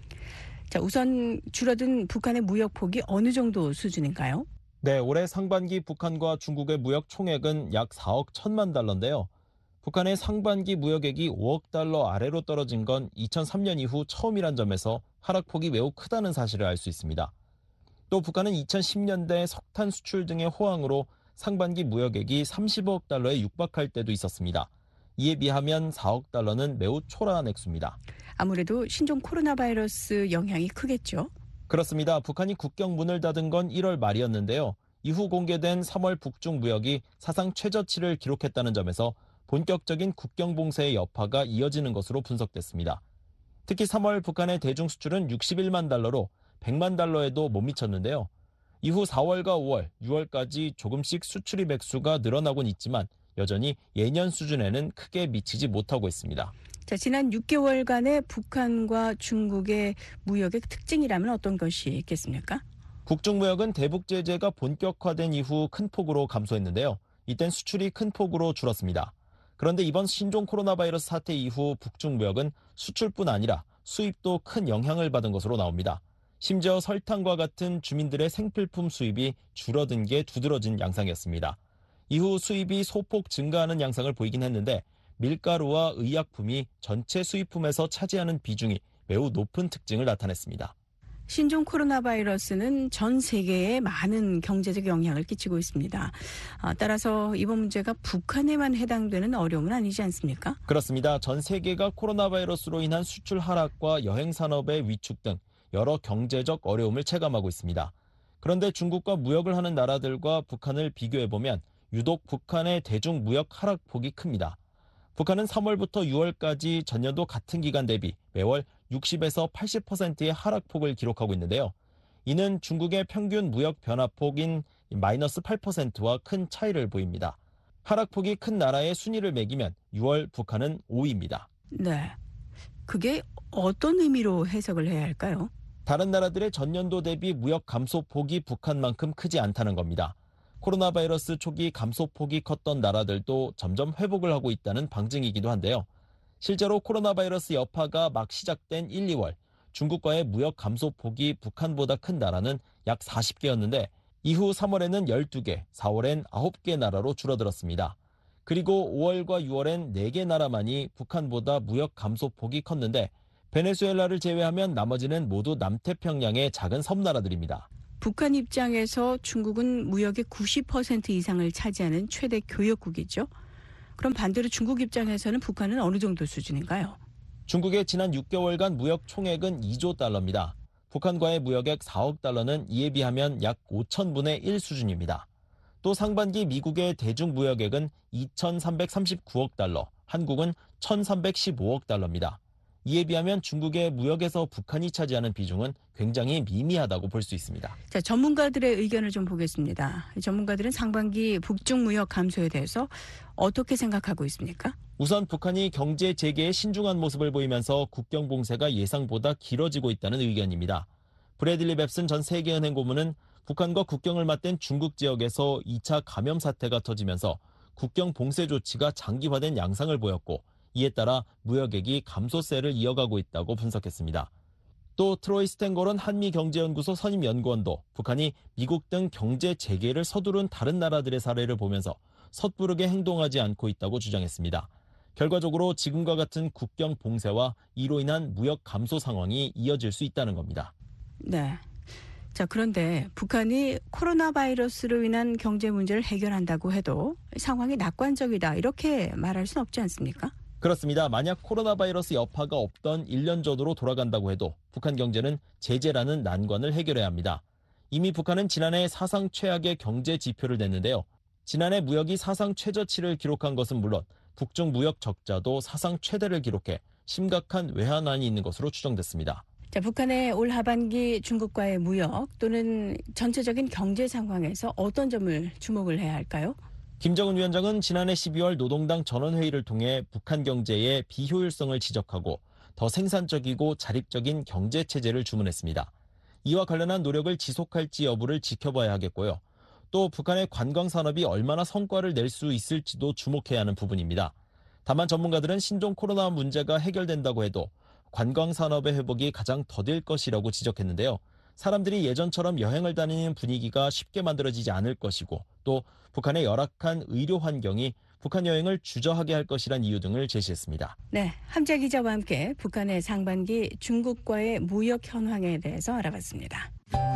자, 우선 줄어든 북한의 무역폭이 어느 정도 수준인가요? 네, 올해 상반기 북한과 중국의 무역 총액은 약 사억 천만 달러인데요. 북한의 상반기 무역액이 오억 달러 아래로 떨어진 건 이천삼 년 이후 처음이란 점에서 하락폭이 매우 크다는 사실을 알 수 있습니다. 또 북한은 이천십 년대 석탄 수출 등의 호황으로 상반기 무역액이 삼십억 달러에 육박할 때도 있었습니다. 이에 비하면 사억 달러는 매우 초라한 액수입니다. 아무래도 신종 코로나 바이러스 영향이 크겠죠? 그렇습니다. 북한이 국경 문을 닫은 건 일월 말이었는데요. 이후 공개된 삼월 북중 무역이 사상 최저치를 기록했다는 점에서 본격적인 국경 봉쇄의 여파가 이어지는 것으로 분석됐습니다. 특히 삼월 북한의 대중 수출은 육십일만 달러로 백만 달러에도 못 미쳤는데요. 이후 사월과 오월, 유월까지 조금씩 수출입 액수가 늘어나곤 있지만 여전히 예년 수준에는 크게 미치지 못하고 있습니다. 자, 지난 육 개월간의 북한과 중국의 무역의 특징이라면 어떤 것이 있겠습니까? 국중 무역은 대북 제재가 본격화된 이후 큰 폭으로 감소했는데요. 이땐 수출이 큰 폭으로 줄었습니다. 그런데 이번 신종 코로나 바이러스 사태 이후 북중 무역은 수출뿐 아니라 수입도 큰 영향을 받은 것으로 나옵니다. 심지어 설탕과 같은 주민들의 생필품 수입이 줄어든 게 두드러진 양상이었습니다. 이후 수입이 소폭 증가하는 양상을 보이긴 했는데 밀가루와 의약품이 전체 수입품에서 차지하는 비중이 매우 높은 특징을 나타냈습니다. 신종 코로나 바이러스는 전 세계에 많은 경제적 영향을 끼치고 있습니다. 따라서 이번 문제가 북한에만 해당되는 어려움은 아니지 않습니까? 그렇습니다. 전 세계가 코로나 바이러스로 인한 수출 하락과 여행 산업의 위축 등 여러 경제적 어려움을 체감하고 있습니다. 그런데 중국과 무역을 하는 나라들과 북한을 비교해보면 유독 북한의 대중 무역 하락폭이 큽니다. 북한은 삼월부터 유월까지 전년도 같은 기간 대비 매월 육십에서 팔십 퍼센트의 하락폭을 기록하고 있는데요. 이는 중국의 평균 무역 변화폭인 마이너스 팔 퍼센트와 큰 차이를 보입니다. 하락폭이 큰 나라의 순위를 매기면 유월 북한은 오 위입니다. 네, 그게 어떤 의미로 해석을 해야 할까요? 다른 나라들의 전년도 대비 무역 감소폭이 북한만큼 크지 않다는 겁니다. 코로나 바이러스 초기 감소폭이 컸던 나라들도 점점 회복을 하고 있다는 방증이기도 한데요. 실제로 코로나 바이러스 여파가 막 시작된 일, 이월 중국과의 무역 감소폭이 북한보다 큰 나라는 약 사십 개였는데 이후 삼월에는 열두 개, 사월엔 아홉 개 나라로 줄어들었습니다. 그리고 오월과 유월엔 네 개 나라만이 북한보다 무역 감소폭이 컸는데 베네수엘라를 제외하면 나머지는 모두 남태평양의 작은 섬나라들입니다. 북한 입장에서 중국은 무역의 구십 퍼센트 이상을 차지하는 최대 교역국이죠. 그럼 반대로 중국 입장에서는 북한은 어느 정도 수준인가요? 중국의 지난 육 개월간 무역 총액은 이조 달러입니다. 북한과의 무역액 사억 달러는 이에 비하면 약 오천분의 일 수준입니다. 또 상반기 미국의 대중 무역액은 이천삼백삼십구억 달러, 한국은 천삼백십오억 달러입니다. 이에 비하면 중국의 무역에서 북한이 차지하는 비중은 굉장히 미미하다고 볼 수 있습니다. 자, 전문가들의 의견을 좀 보겠습니다. 전문가들은 상반기 북중 무역 감소에 대해서 어떻게 생각하고 있습니까? 우선 북한이 경제 재개에 신중한 모습을 보이면서 국경 봉쇄가 예상보다 길어지고 있다는 의견입니다. 브래들리 뱁슨 전 세계은행 고문은 북한과 국경을 맞댄 중국 지역에서 이 차 감염 사태가 터지면서 국경 봉쇄 조치가 장기화된 양상을 보였고 이에 따라 무역액이 감소세를 이어가고 있다고 분석했습니다. 또 트로이 스탠거론 한미경제연구소 선임연구원도 북한이 미국 등 경제 재개를 서두른 다른 나라들의 사례를 보면서 섣부르게 행동하지 않고 있다고 주장했습니다. 결과적으로 지금과 같은 국경 봉쇄와 이로 인한 무역 감소 상황이 이어질 수 있다는 겁니다. 네. 자, 그런데 북한이 코로나 바이러스로 인한 경제 문제를 해결한다고 해도 상황이 낙관적이다 이렇게 말할 수는 없지 않습니까? 그렇습니다. 만약 코로나 바이러스 여파가 없던 일 년 전으로 돌아간다고 해도 북한 경제는 제재라는 난관을 해결해야 합니다. 이미 북한은 지난해 사상 최악의 경제 지표를 냈는데요. 지난해 무역이 사상 최저치를 기록한 것은 물론 북중 무역 적자도 사상 최대를 기록해 심각한 외환환이 있는 것으로 추정됐습니다. 자, 북한의 올 하반기 중국과의 무역 또는 전체적인 경제 상황에서 어떤 점을 주목을 해야 할까요? 김정은 위원장은 지난해 십이월 노동당 전원회의를 통해 북한 경제의 비효율성을 지적하고 더 생산적이고 자립적인 경제체제를 주문했습니다. 이와 관련한 노력을 지속할지 여부를 지켜봐야 하겠고요. 또 북한의 관광산업이 얼마나 성과를 낼 수 있을지도 주목해야 하는 부분입니다. 다만 전문가들은 신종 코로나 문제가 해결된다고 해도 관광산업의 회복이 가장 더딜 것이라고 지적했는데요. 사람들이 예전처럼 여행을 다니는 분위기가 쉽게 만들어지지 않을 것이고 또 북한의 열악한 의료 환경이 북한 여행을 주저하게 할 것이란 이유 등을 제시했습니다. 네, 함재 기자와 함께 북한의 상반기 중국과의 무역 현황에 대해서 알아봤습니다.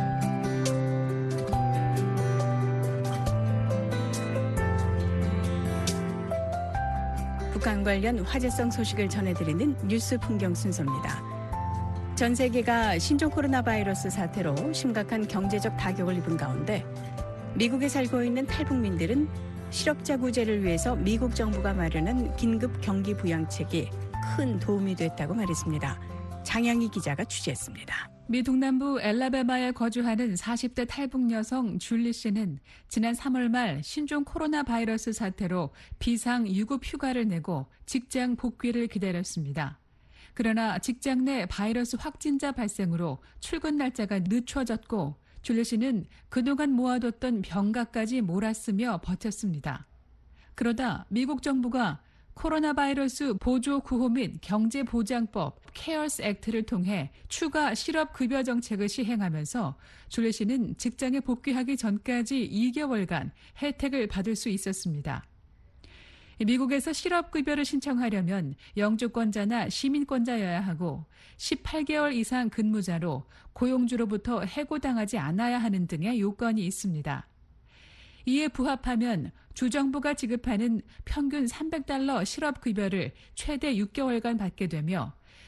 북한 관련 화제성 소식을 전해드리는 뉴스 풍경 순서입니다. 전 세계가 신종 코로나 바이러스 사태로 심각한 경제적 타격을 입은 가운데 미국에 살고 있는 탈북민들은 실업자 구제를 위해서 미국 정부가 마련한 긴급 경기 부양책이 큰 도움이 됐다고 말했습니다. 장양희 기자가 취재했습니다. 미 동남부 엘라베마에 거주하는 사십 대 탈북 여성 줄리 씨는 지난 삼월 말 신종 코로나 바이러스 사태로 비상 유급 휴가를 내고 직장 복귀를 기다렸습니다. 그러나 직장 내 바이러스 확진자 발생으로 출근 날짜가 늦춰졌고 줄리 씨는 그동안 모아뒀던 병가까지 몰아쓰며 버텼습니다. 그러다 미국 정부가 코로나 바이러스 보조 구호 및 경제보장법 케어스 액트를 통해 추가 실업급여 정책을 시행하면서 줄리 씨는 직장에 복귀하기 전까지 이 개월간 혜택을 받을 수 있었습니다. 미국에서 실업급여를 신청하려면 영주권자나 시민권자여야 하고 십팔 개월 이상 근무자로 고용주로부터 해고당하지 않아야 하는 등의 요건이 있습니다. 이에 부합하면 주정부가 지급하는 평균 삼백 달러 실업급여를 최대 육 개월간 받게 되며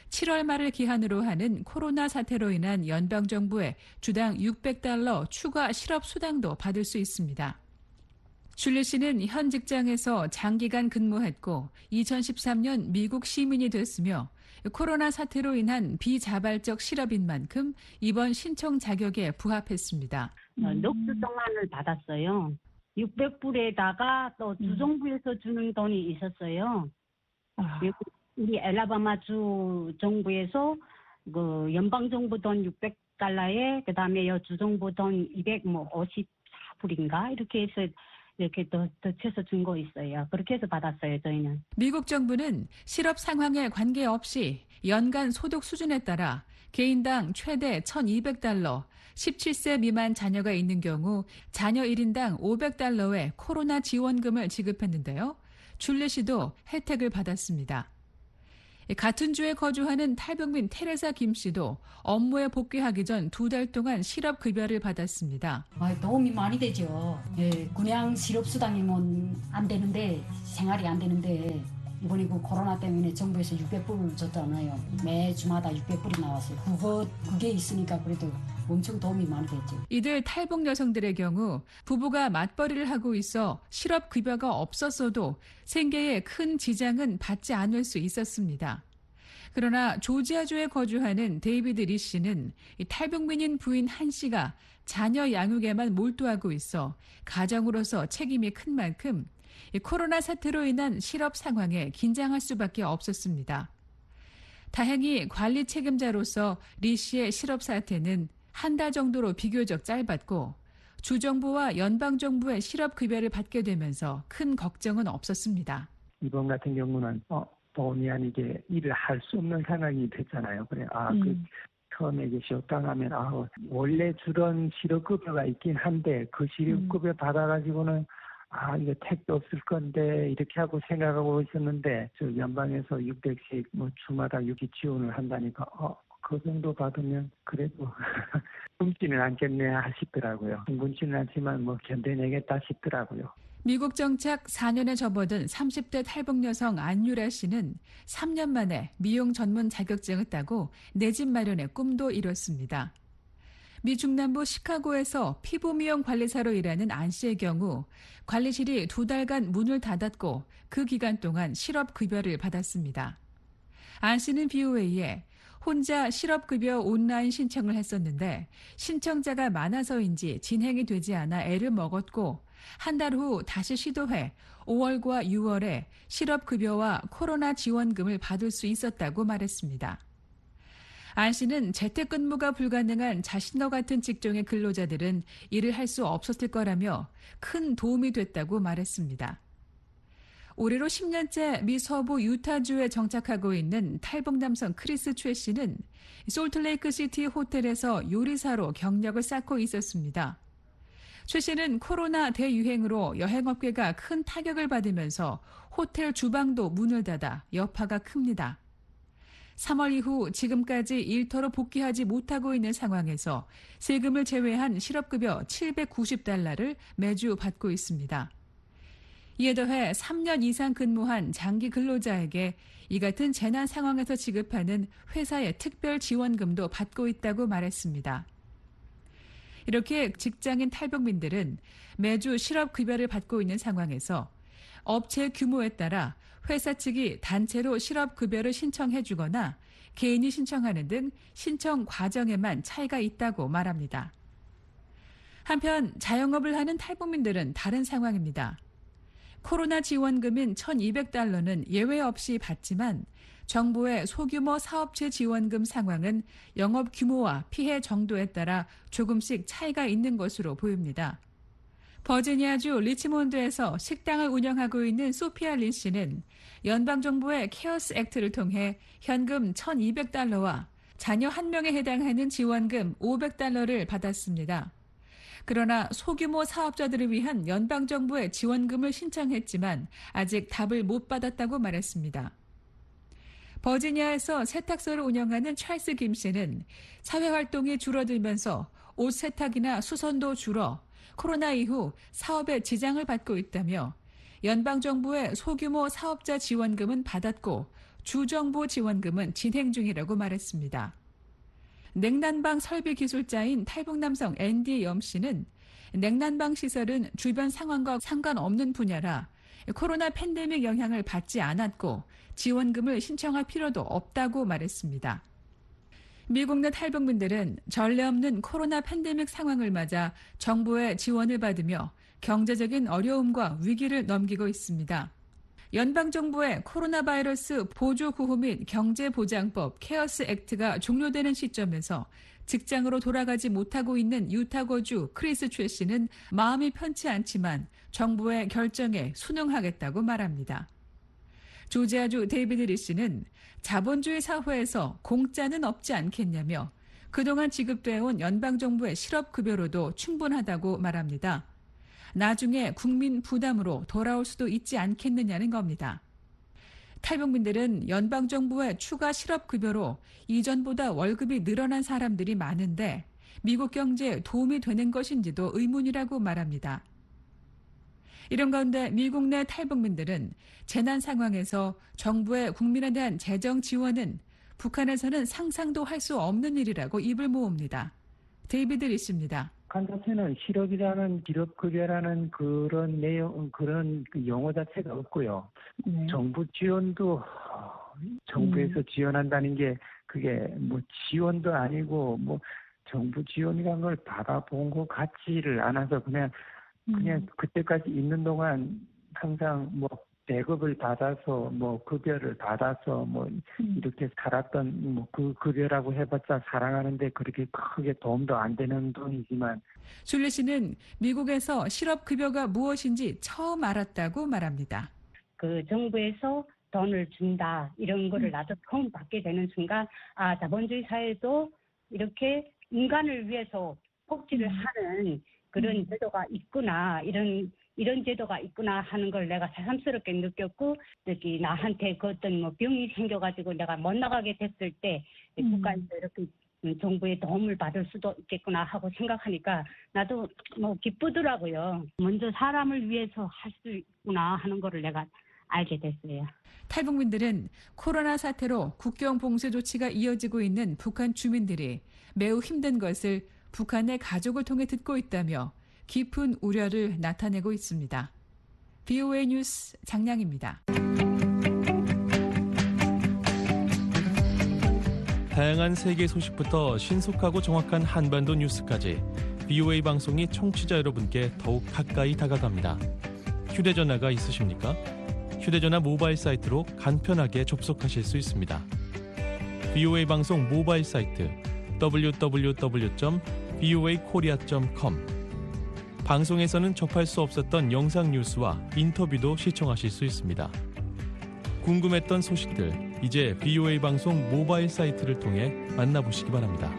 칠월 말을 기한으로 하는 코로나 사태로 인한 연방정부의 주당 육백 달러 추가 실업 수당도 받을 수 있습니다. 줄리 씨는 현 직장에서 장기간 근무했고 이천십삼 년 미국 시민이 됐으며 코로나 사태로 인한 비자발적 실업인 만큼 이번 신청 자격에 부합했습니다. 음. 녹수 동안을 받았어요. 육백 불에다가 또 주정부에서 주는 돈이 있었어요. 아. 우리 엘라바마 주 정부에서 그 연방 정부 돈 육백 달러에 그다음에 여 주정부 돈 이백오십사 불인가 이렇게 해서 이렇게 더, 더 채서 준 거 있어요. 그렇게 해서 받았어요, 저희는. 미국 정부는 실업 상황에 관계없이 연간 소득 수준에 따라 개인당 최대 천이백 달러, 십칠 세 미만 자녀가 있는 경우 자녀 일 인당 오백 달러의 코로나 지원금을 지급했는데요. 줄리 씨도 혜택을 받았습니다. 같은 주에 거주하는 탈북민 테레사 김 씨도 업무에 복귀하기 전 두 달 동안 실업급여를 받았습니다. 아, 도움이 많이 되죠. 예, 그냥 실업수당이면 안 되는데 생활이 안 되는데 이번에 그 코로나 때문에 정부에서 육백 불을 줬잖아요. 매 주마다 육백 불이 나왔어요. 그거, 그게 있으니까 그래도 엄청 도움이 많이 됐죠. 이들 탈북 여성들의 경우 부부가 맞벌이를 하고 있어 실업급여가 없었어도 생계에 큰 지장은 받지 않을 수 있었습니다. 그러나 조지아주에 거주하는 데이비드 리 씨는 탈북민인 부인 한 씨가 자녀 양육에만 몰두하고 있어 가정으로서 책임이 큰 만큼 코로나 사태로 인한 실업 상황에 긴장할 수밖에 없었습니다. 다행히 관리 책임자로서 리 씨의 실업 사태는 한 달 정도로 비교적 짧았고 주정부와 연방정부의 실업급여를 받게 되면서 큰 걱정은 없었습니다. 이번 같은 경우는 어, 본의 아니게 일을 할 수 없는 상황이 됐잖아요. 그래, 아, 음. 그 처음에 이제 쉬었다가면 아, 원래 주던 실업급여가 있긴 한데 그 실업급여 음. 받아가지고는 아, 이거 택도 없을 건데 이렇게 하고 생각하고 있었는데 저 연방에서 육백씩 뭐 주마다 유기 지원을 한다니까 어. 그 정도 받으면 그래도 굶지는 않겠네 하시더라고요. 굶지는 않지만 뭐 견뎌내겠다 싶더라고요. 미국 정착 사 년에 접어든 삼십 대 탈북 여성 안유라 씨는 삼 년 만에 미용 전문 자격증을 따고 내 집 마련의 꿈도 이뤘습니다. 미 중남부 시카고에서 피부 미용 관리사로 일하는 안 씨의 경우 관리실이 두 달간 문을 닫았고 그 기간 동안 실업급여를 받았습니다. 안 씨는 비오에이에 혼자 실업급여 온라인 신청을 했었는데 신청자가 많아서인지 진행이 되지 않아 애를 먹었고 한 달 후 다시 시도해 오월과 유월에 실업급여와 코로나 지원금을 받을 수 있었다고 말했습니다. 안 씨는 재택근무가 불가능한 자신과 같은 직종의 근로자들은 일을 할 수 없었을 거라며 큰 도움이 됐다고 말했습니다. 올해로 십 년째 미 서부 유타주에 정착하고 있는 탈북 남성 크리스 최 씨는 솔트레이크 시티 호텔에서 요리사로 경력을 쌓고 있었습니다. 최 씨는 코로나 대유행으로 여행업계가 큰 타격을 받으면서 호텔 주방도 문을 닫아 여파가 큽니다. 삼월 이후 지금까지 일터로 복귀하지 못하고 있는 상황에서 세금을 제외한 실업급여 칠백구십 달러를 매주 받고 있습니다. 이에 더해 삼 년 이상 근무한 장기 근로자에게 이 같은 재난 상황에서 지급하는 회사의 특별 지원금도 받고 있다고 말했습니다. 이렇게 직장인 탈북민들은 매주 실업급여를 받고 있는 상황에서 업체 규모에 따라 회사 측이 단체로 실업급여를 신청해 주거나 개인이 신청하는 등 신청 과정에만 차이가 있다고 말합니다. 한편 자영업을 하는 탈북민들은 다른 상황입니다. 코로나 지원금인 천이백 달러는 예외 없이 받지만 정부의 소규모 사업체 지원금 상황은 영업 규모와 피해 정도에 따라 조금씩 차이가 있는 것으로 보입니다. 버지니아주 리치몬드에서 식당을 운영하고 있는 소피아 린 씨는 연방정부의 케어스 액트를 통해 현금 천이백 달러와 자녀 한 명에 해당하는 지원금 오백 달러를 받았습니다. 그러나 소규모 사업자들을 위한 연방정부의 지원금을 신청했지만 아직 답을 못 받았다고 말했습니다. 버지니아에서 세탁소를 운영하는 찰스 김 씨는 사회활동이 줄어들면서 옷 세탁이나 수선도 줄어 코로나 이후 사업에 지장을 받고 있다며 연방정부의 소규모 사업자 지원금은 받았고 주정부 지원금은 진행 중이라고 말했습니다. 냉난방 설비 기술자인 탈북 남성 앤디 염 씨는 냉난방 시설은 주변 상황과 상관없는 분야라 코로나 팬데믹 영향을 받지 않았고 지원금을 신청할 필요도 없다고 말했습니다. 미국 내 탈북민들은 전례 없는 코로나 팬데믹 상황을 맞아 정부의 지원을 받으며 경제적인 어려움과 위기를 넘기고 있습니다. 연방정부의 코로나 바이러스 보조구호 및 경제보장법 케어스 액트가 종료되는 시점에서 직장으로 돌아가지 못하고 있는 유타거주 크리스 최 씨는 마음이 편치 않지만 정부의 결정에 순응하겠다고 말합니다. 조지아주 데이비드 리 씨는 자본주의 사회에서 공짜는 없지 않겠냐며 그동안 지급되어온 연방정부의 실업급여로도 충분하다고 말합니다. 나중에 국민 부담으로 돌아올 수도 있지 않겠느냐는 겁니다. 탈북민들은 연방정부의 추가 실업급여로 이전보다 월급이 늘어난 사람들이 많은데 미국 경제에 도움이 되는 것인지도 의문이라고 말합니다. 이런 가운데 미국 내 탈북민들은 재난 상황에서 정부의 국민에 대한 재정 지원은 북한에서는 상상도 할 수 없는 일이라고 입을 모읍니다. 데이비드 리씨입니다. 북한 자체는 실업이라는 실업급여라는 그런 내용, 그런 그 용어 자체가 없고요. 네. 정부 지원도 정부에서 음. 지원한다는 게 그게 뭐 지원도 아니고 뭐 정부 지원이라는 걸 받아본 것 같지를 않아서 그냥 그냥 음. 그때까지 있는 동안 항상 뭐 배급을 받아서 뭐 급여를 받아서 뭐 음. 이렇게 살았던 뭐 그 급여라고 해봤자 살아가는데 그렇게 크게 도움도 안 되는 돈이지만 줄리 씨는 미국에서 실업급여가 무엇인지 처음 알았다고 말합니다. 그 정부에서 돈을 준다 이런 거를 나도 처음 받게 되는 순간 아 자본주의 사회도 이렇게 인간을 위해서 복지를 음. 하는 그런 음. 제도가 있구나 이런 이런 제도가 있구나 하는 걸 내가 새삼스럽게 느꼈고 여기 나한테 그 어떤 뭐 병이 생겨가지고 내가 못 나가게 됐을 때 음. 국가에서 이렇게 정부의 도움을 받을 수도 있겠구나 하고 생각하니까 나도 뭐 기쁘더라고요. 먼저 사람을 위해서 할 수 있구나 하는 거를 내가 알게 됐어요. 탈북민들은 코로나 사태로 국경 봉쇄 조치가 이어지고 있는 북한 주민들이 매우 힘든 것을 북한의 가족을 통해 듣고 있다며 깊은 우려를 나타내고 있습니다. 브이오에이 뉴스 장량입니다. 다양한 세계 소식부터 신속하고 정확한 한반도 뉴스까지 브이오에이 방송이 청취자 여러분께 더욱 가까이 다가갑니다. 휴대전화가 있으십니까? 휴대전화 모바일 사이트로 간편하게 접속하실 수 있습니다. 브이오에이 방송 모바일 사이트 더블유 더블유 더블유 점 브이오에이 코리아 점 컴 방송에서는 접할 수 없었던 영상 뉴스와 인터뷰도 시청하실 수 있습니다. 궁금했던 소식들 이제 브이오에이 방송 모바일 사이트를 통해 만나보시기 바랍니다.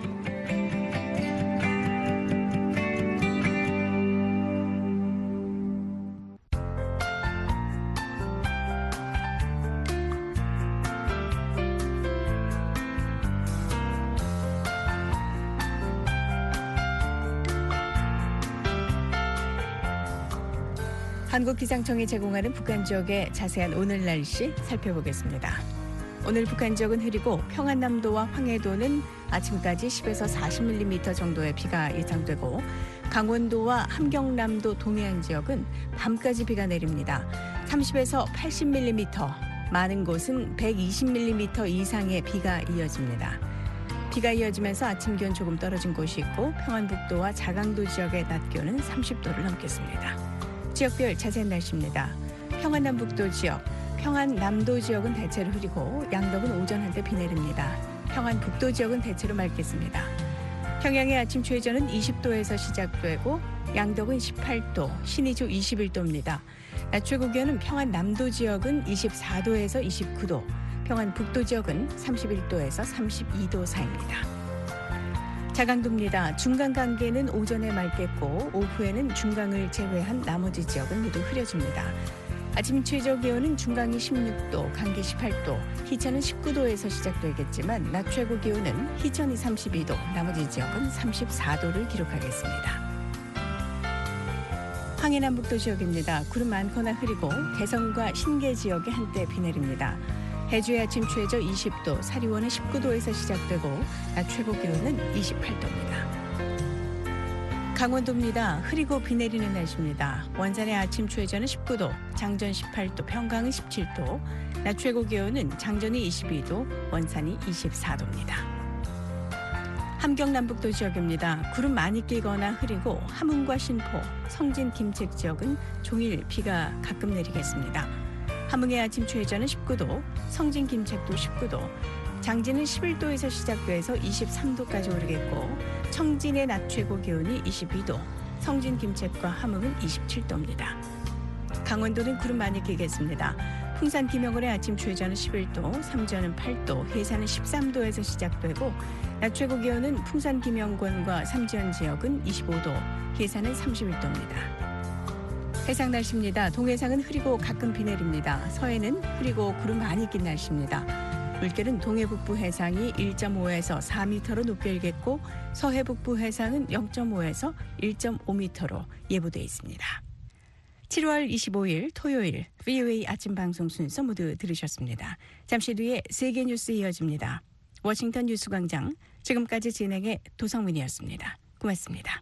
한국기상청이 제공하는 북한 지역의 자세한 오늘 날씨 살펴보겠습니다. 오늘 북한 지역은 흐리고 평안남도와 황해도는 아침까지 십에서 사십 밀리미터 정도의 비가 예상되고 강원도와 함경남도 동해안 지역은 밤까지 비가 내립니다. 삼십에서 팔십 밀리미터, 많은 곳은 백이십 밀리미터 이상의 비가 이어집니다. 비가 이어지면서 아침 기온 조금 떨어진 곳이 있고 평안북도와 자강도 지역의 낮 기온은 삼십 도를 넘겠습니다. 지역별 자세한 날씨입니다. 평안남북도 지역, 평안남도 지역은 대체로 흐리고 양덕은 오전 한때 비 내립니다. 평안북도 지역은 대체로 맑겠습니다. 평양의 아침 최저는 이십 도에서 시작되고 양덕은 십팔 도, 신의주 이십일 도입니다. 낮 최고 기온은 평안남도 지역은 이십사 도에서 이십구 도, 평안북도 지역은 삼십일 도에서 삼십이 도 사이입니다. 자강도입니다. 중강 관계는 오전에 맑겠고 오후에는 중강을 제외한 나머지 지역은 모두 흐려집니다. 아침 최저 기온은 중강이 십육 도, 강계 십팔 도, 희천은 십구 도에서 시작되겠지만 낮 최고 기온은 희천이 삼십이 도, 나머지 지역은 삼십사 도를 기록하겠습니다. 황해남북도 지역입니다. 구름 많거나 흐리고 개성과 신계 지역에 한때 비 내립니다. 해주의 아침 최저 이십 도, 사리원은 십구 도에서 시작되고 낮 최고 기온은 이십팔 도입니다. 강원도입니다. 흐리고 비 내리는 날씨입니다. 원산의 아침 최저는 십구 도, 장전 십팔 도, 평강은 십칠 도, 낮 최고 기온은 장전이 이십이 도, 원산이 이십사 도입니다. 함경 남북도 지역입니다. 구름 많이 끼거나 흐리고 함흥과 신포, 성진, 김책 지역은 종일 비가 가끔 내리겠습니다. 함흥의 아침 최저는 십구 도, 성진, 김책도 십구 도, 장진은 십일 도에서 시작돼서 이십삼 도까지 오르겠고 청진의 낮 최고 기온이 이십이 도, 성진, 김책과 함흥은 이십칠 도입니다. 강원도는 구름 많이 끼겠습니다. 풍산 김영월의 아침 최저는 십일 도, 삼전은 팔 도, 해산은 십삼 도에서 시작되고 낮 최고 기온은 풍산 김영권과 삼지연 지역은 이십오 도, 해산은 삼십일 도입니다. 해상 날씨입니다. 동해상은 흐리고 가끔 비 내립니다. 서해는 흐리고 구름 많이 낀 날씨입니다. 물결은 동해북부 해상이 일 점 오에서 사 미터로 높게 일겠고 서해북부 해상은 영 점 오에서 일 점 오 미터로 예보돼 있습니다. 칠월 이십오일 토요일 브이오에이 아침 방송 순서 모두 들으셨습니다. 잠시 뒤에 세계 뉴스 이어집니다. 워싱턴 뉴스광장 지금까지 진행의 도성민이었습니다. 고맙습니다.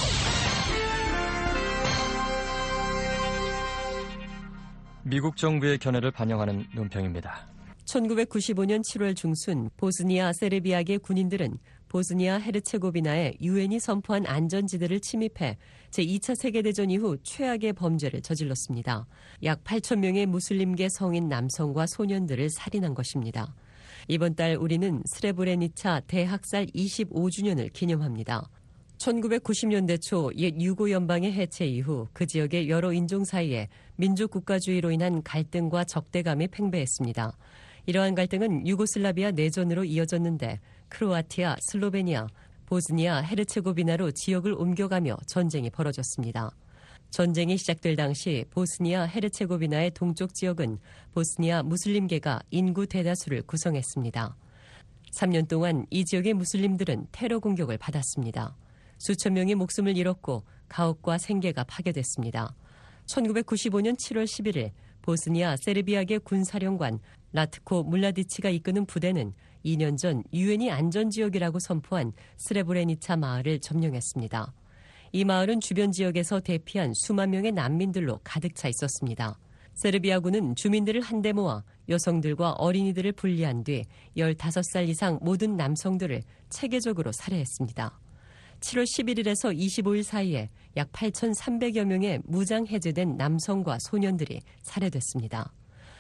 미국 정부의 견해를 반영하는 논평입니다. 천구백구십오 년 칠월 중순 보스니아 세르비아계 군인들은 보스니아 헤르체고비나의 유엔이 선포한 안전지대를 침입해 제이 차 세계대전 이후 최악의 범죄를 저질렀습니다. 약 팔천 명의 무슬림계 성인 남성과 소년들을 살인한 것입니다. 이번 달 우리는 스레브레니차 대학살 이십오 주년을 기념합니다. 천구백구십 년대 초 옛 유고 연방의 해체 이후 그 지역의 여러 인종 사이에 민족국가주의로 인한 갈등과 적대감이 팽배했습니다. 이러한 갈등은 유고슬라비아 내전으로 이어졌는데 크로아티아, 슬로베니아, 보스니아, 헤르체고비나로 지역을 옮겨가며 전쟁이 벌어졌습니다. 전쟁이 시작될 당시 보스니아, 헤르체고비나의 동쪽 지역은 보스니아 무슬림계가 인구 대다수를 구성했습니다. 삼 년 동안 이 지역의 무슬림들은 테러 공격을 받았습니다. 수천 명이 목숨을 잃었고 가옥과 생계가 파괴됐습니다. 천구백구십오 년 칠월 십일일 보스니아 세르비아계 군사령관 라트코 물라디치가 이끄는 부대는 이 년 전 유엔이 안전지역이라고 선포한 스레브레니차 마을을 점령했습니다. 이 마을은 주변 지역에서 대피한 수만 명의 난민들로 가득 차 있었습니다. 세르비아군은 주민들을 한데 모아 여성들과 어린이들을 분리한 뒤 열다섯 살 이상 모든 남성들을 체계적으로 살해했습니다. 칠월 십일일에서 이십오일 사이에 약 팔천삼백여 명의 무장 해제된 남성과 소년들이 살해됐습니다.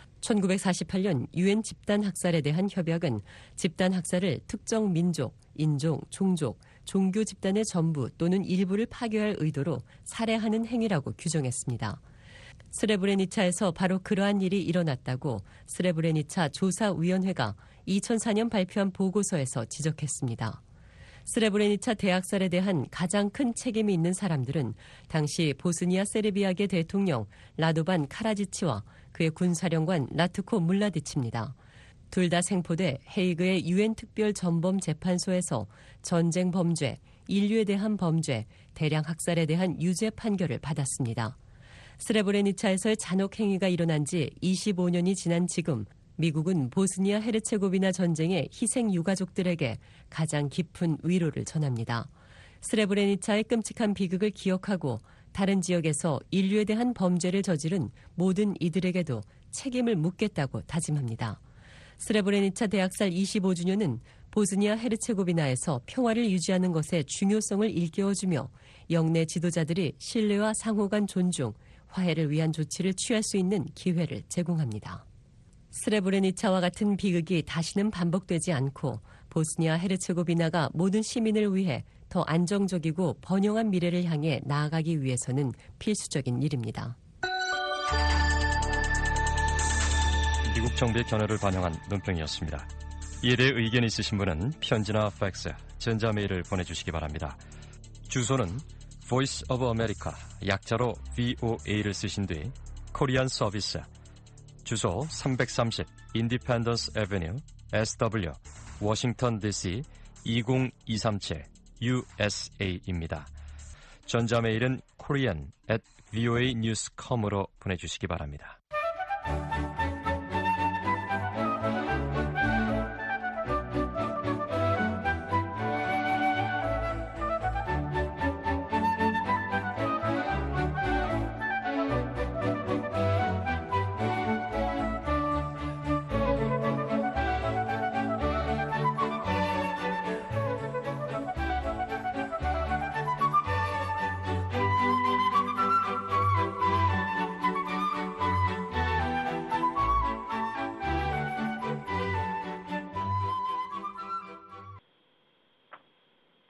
천구백사십팔 년 유엔 집단 학살에 대한 협약은 집단 학살을 특정 민족, 인종, 종족, 종교 집단의 전부 또는 일부를 파괴할 의도로 살해하는 행위라고 규정했습니다. 스레브레니차에서 바로 그러한 일이 일어났다고 스레브레니차 조사위원회가 이천사 년 발표한 보고서에서 지적했습니다. 스레브레니차 대학살에 대한 가장 큰 책임이 있는 사람들은 당시 보스니아 세르비아계 대통령 라도반 카라지치와 그의 군사령관 라트코 물라디치입니다. 둘 다 생포돼 헤이그의 유엔 특별 전범 재판소에서 전쟁 범죄, 인류에 대한 범죄, 대량 학살에 대한 유죄 판결을 받았습니다. 스레브레니차에서의 잔혹 행위가 일어난 지 이십오 년이 지난 지금 미국은 보스니아 헤르체고비나 전쟁의 희생 유가족들에게 가장 깊은 위로를 전합니다. 스레브레니차의 끔찍한 비극을 기억하고 다른 지역에서 인류에 대한 범죄를 저지른 모든 이들에게도 책임을 묻겠다고 다짐합니다. 스레브레니차 대학살 이십오 주년은 보스니아 헤르체고비나에서 평화를 유지하는 것의 중요성을 일깨워주며 영내 지도자들이 신뢰와 상호 간 존중, 화해를 위한 조치를 취할 수 있는 기회를 제공합니다. 스레브레니차와 같은 비극이 다시는 반복되지 않고 보스니아 헤르체고비나가 모든 시민을 위해 더 안정적이고 번영한 미래를 향해 나아가기 위해서는 필수적인 일입니다. 미국 정부의 견해를 반영한 논평이었습니다. 이에 대해 의견이 있으신 분은 편지나 팩스, 전자메일을 보내주시기 바랍니다. 주소는 Voice of America, 약자로 브이오에이를 쓰신 뒤 코리안 서비스, 주소 삼백삼십 인디펜던스 애베뉴 에스더블유 워싱턴 디씨 이공이삼칠 유에스에이입니다. 전자메일은 korean at voa news dot com으로 보내주시기 바랍니다.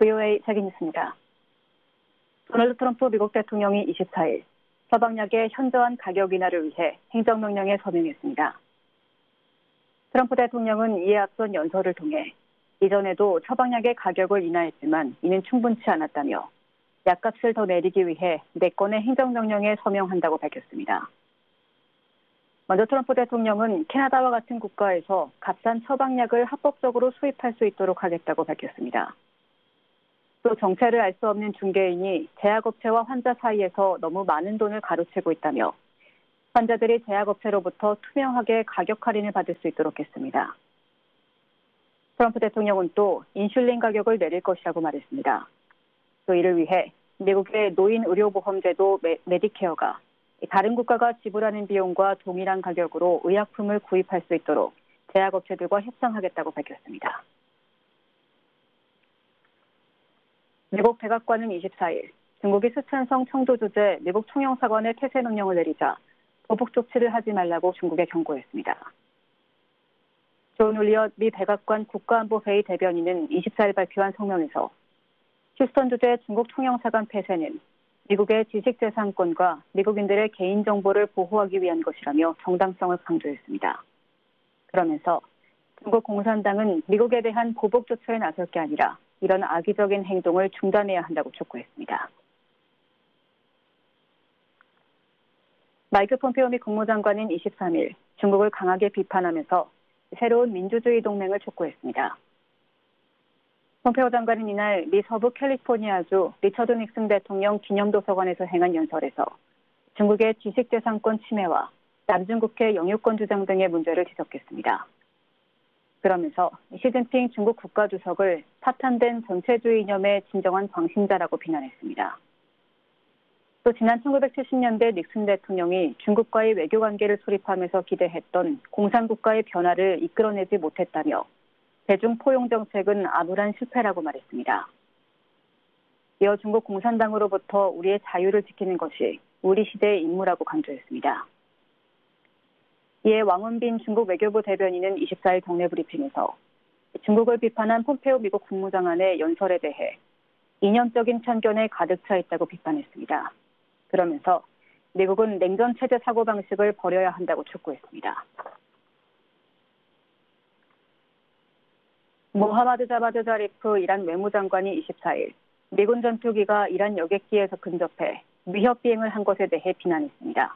브이오에이 세계뉴스입니다. 도널드 트럼프 미국 대통령이 이십사일 서방약의 현저한 가격 인하를 위해 행정명령에 서명했습니다. 트럼프 대통령은 이에 앞선 연설을 통해 이전에도 처방약의 가격을 인하했지만 이는 충분치 않았다며 약값을 더 내리기 위해 네 건의 행정명령에 서명한다고 밝혔습니다. 먼저 트럼프 대통령은 캐나다와 같은 국가에서 값싼 처방약을 합법적으로 수입할 수 있도록 하겠다고 밝혔습니다. 또 정체를 알 수 없는 중개인이 제약업체와 환자 사이에서 너무 많은 돈을 가로채고 있다며 환자들이 제약업체로부터 투명하게 가격 할인을 받을 수 있도록 했습니다. 트럼프 대통령은 또 인슐린 가격을 내릴 것이라고 말했습니다. 또 이를 위해 미국의 노인 의료보험제도 메디케어가 다른 국가가 지불하는 비용과 동일한 가격으로 의약품을 구입할 수 있도록 제약업체들과 협상하겠다고 밝혔습니다. 미국 백악관은 이십사일 중국이 스촨성 청도 주재 미국 총영사관에 태세 명령을 내리자 보복 조치를 하지 말라고 중국에 경고했습니다. 존 울리엇 미 백악관 국가안보회의 대변인은 이십사일 발표한 성명에서 휴스턴 주재 중국 총영사관 폐쇄는 미국의 지식재산권과 미국인들의 개인정보를 보호하기 위한 것이라며 정당성을 강조했습니다. 그러면서 중국 공산당은 미국에 대한 보복 조처에 나설 게 아니라 이런 악의적인 행동을 중단해야 한다고 촉구했습니다. 마이크 폼페오 미 국무장관은 이십삼일 중국을 강하게 비판하면서 새로운 민주주의 동맹을 촉구했습니다. 폼페오 장관은 이날 미 서부 캘리포니아주 리처드 닉슨 대통령 기념도서관에서 행한 연설에서 중국의 지식재산권 침해와 남중국해 영유권 주장 등의 문제를 지적했습니다. 그러면서 시진핑 중국 국가주석을 파탄된 전체주의 이념의 진정한 광신자라고 비난했습니다. 또 지난 천구백칠십년대 닉슨 대통령이 중국과의 외교관계를 수립하면서 기대했던 공산국가의 변화를 이끌어내지 못했다며 대중 포용 정책은 암울한 실패라고 말했습니다. 이어 중국 공산당으로부터 우리의 자유를 지키는 것이 우리 시대의 임무라고 강조했습니다. 이에 왕원빈 중국 외교부 대변인은 이십사일 정례 브리핑에서 중국을 비판한 폼페오 미국 국무장관의 연설에 대해 이념적인 편견에 가득 차 있다고 비판했습니다. 그러면서 미국은 냉전 체제 사고방식을 버려야 한다고 촉구했습니다. 모하마드 자바드 자리프 이란 외무장관이 이십사일 미군 전투기가 이란 여객기에서 근접해 위협 비행을 한 것에 대해 비난했습니다.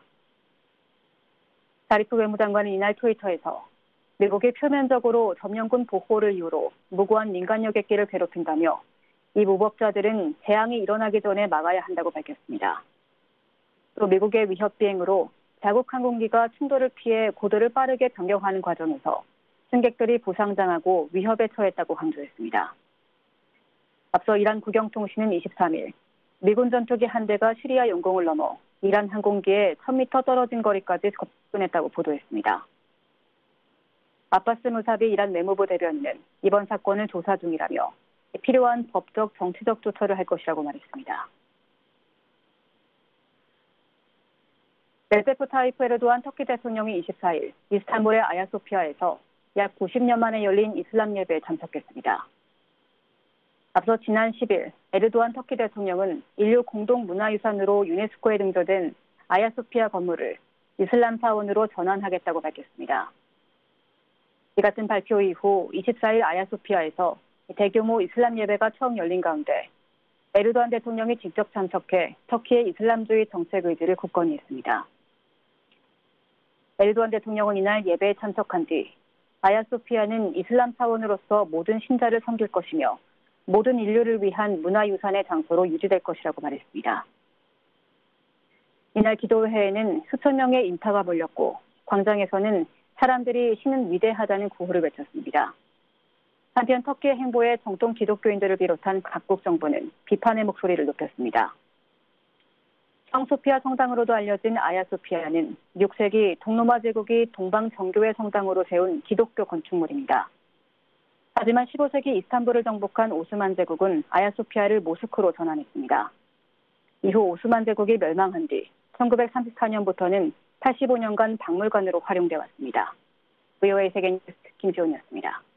자리프 외무장관은 이날 트위터에서 미국이 표면적으로 점령군 보호를 이유로 무고한 민간 여객기를 괴롭힌다며 이 무법자들은 재앙이 일어나기 전에 막아야 한다고 밝혔습니다. 또 미국의 위협 비행으로 자국 항공기가 충돌을 피해 고도를 빠르게 변경하는 과정에서 승객들이 부상당하고 위협에 처했다고 강조했습니다. 앞서 이란 국영통신은 이십삼일 미군 전투기 한 대가 시리아 영공을 넘어 이란 항공기에 천 미터 떨어진 거리까지 접근했다고 보도했습니다. 아바스 무사비 이란 외무부 대변인은 이번 사건을 조사 중이라며 필요한 법적 정치적 조처를 할 것이라고 말했습니다. 레세프 타이프 에르도안 터키 대통령이 이십사일 이스탄불의 아야소피아에서 약 구십 년 만에 열린 이슬람 예배에 참석했습니다. 앞서 지난 십일 에르도안 터키 대통령은 인류 공동문화유산으로 유네스코에 등재된 아야소피아 건물을 이슬람 사원으로 전환하겠다고 밝혔습니다. 이 같은 발표 이후 이십사일 아야소피아에서 대규모 이슬람 예배가 처음 열린 가운데 에르도안 대통령이 직접 참석해 터키의 이슬람주의 정책 의지를 굳건히 했습니다. 에르도안 대통령은 이날 예배에 참석한 뒤 아야소피아는 이슬람 사원으로서 모든 신자를 섬길 것이며 모든 인류를 위한 문화유산의 장소로 유지될 것이라고 말했습니다. 이날 기도회에는 수천 명의 인파가 몰렸고 광장에서는 사람들이 신은 위대하다는 구호를 외쳤습니다. 한편 터키의 행보에 정통 기독교인들을 비롯한 각국 정부는 비판의 목소리를 높였습니다. 성소피아 성당으로도 알려진 아야소피아는 육 세기 동로마 제국이 동방 정교회 성당으로 세운 기독교 건축물입니다. 하지만 십오 세기 이스탄불을 정복한 오스만 제국은 아야소피아를 모스크로 전환했습니다. 이후 오스만 제국이 멸망한 뒤 천구백삼십사년부터는 팔십오 년간 박물관으로 활용돼 왔습니다. 브이오에이 세계뉴스 김지훈이었습니다.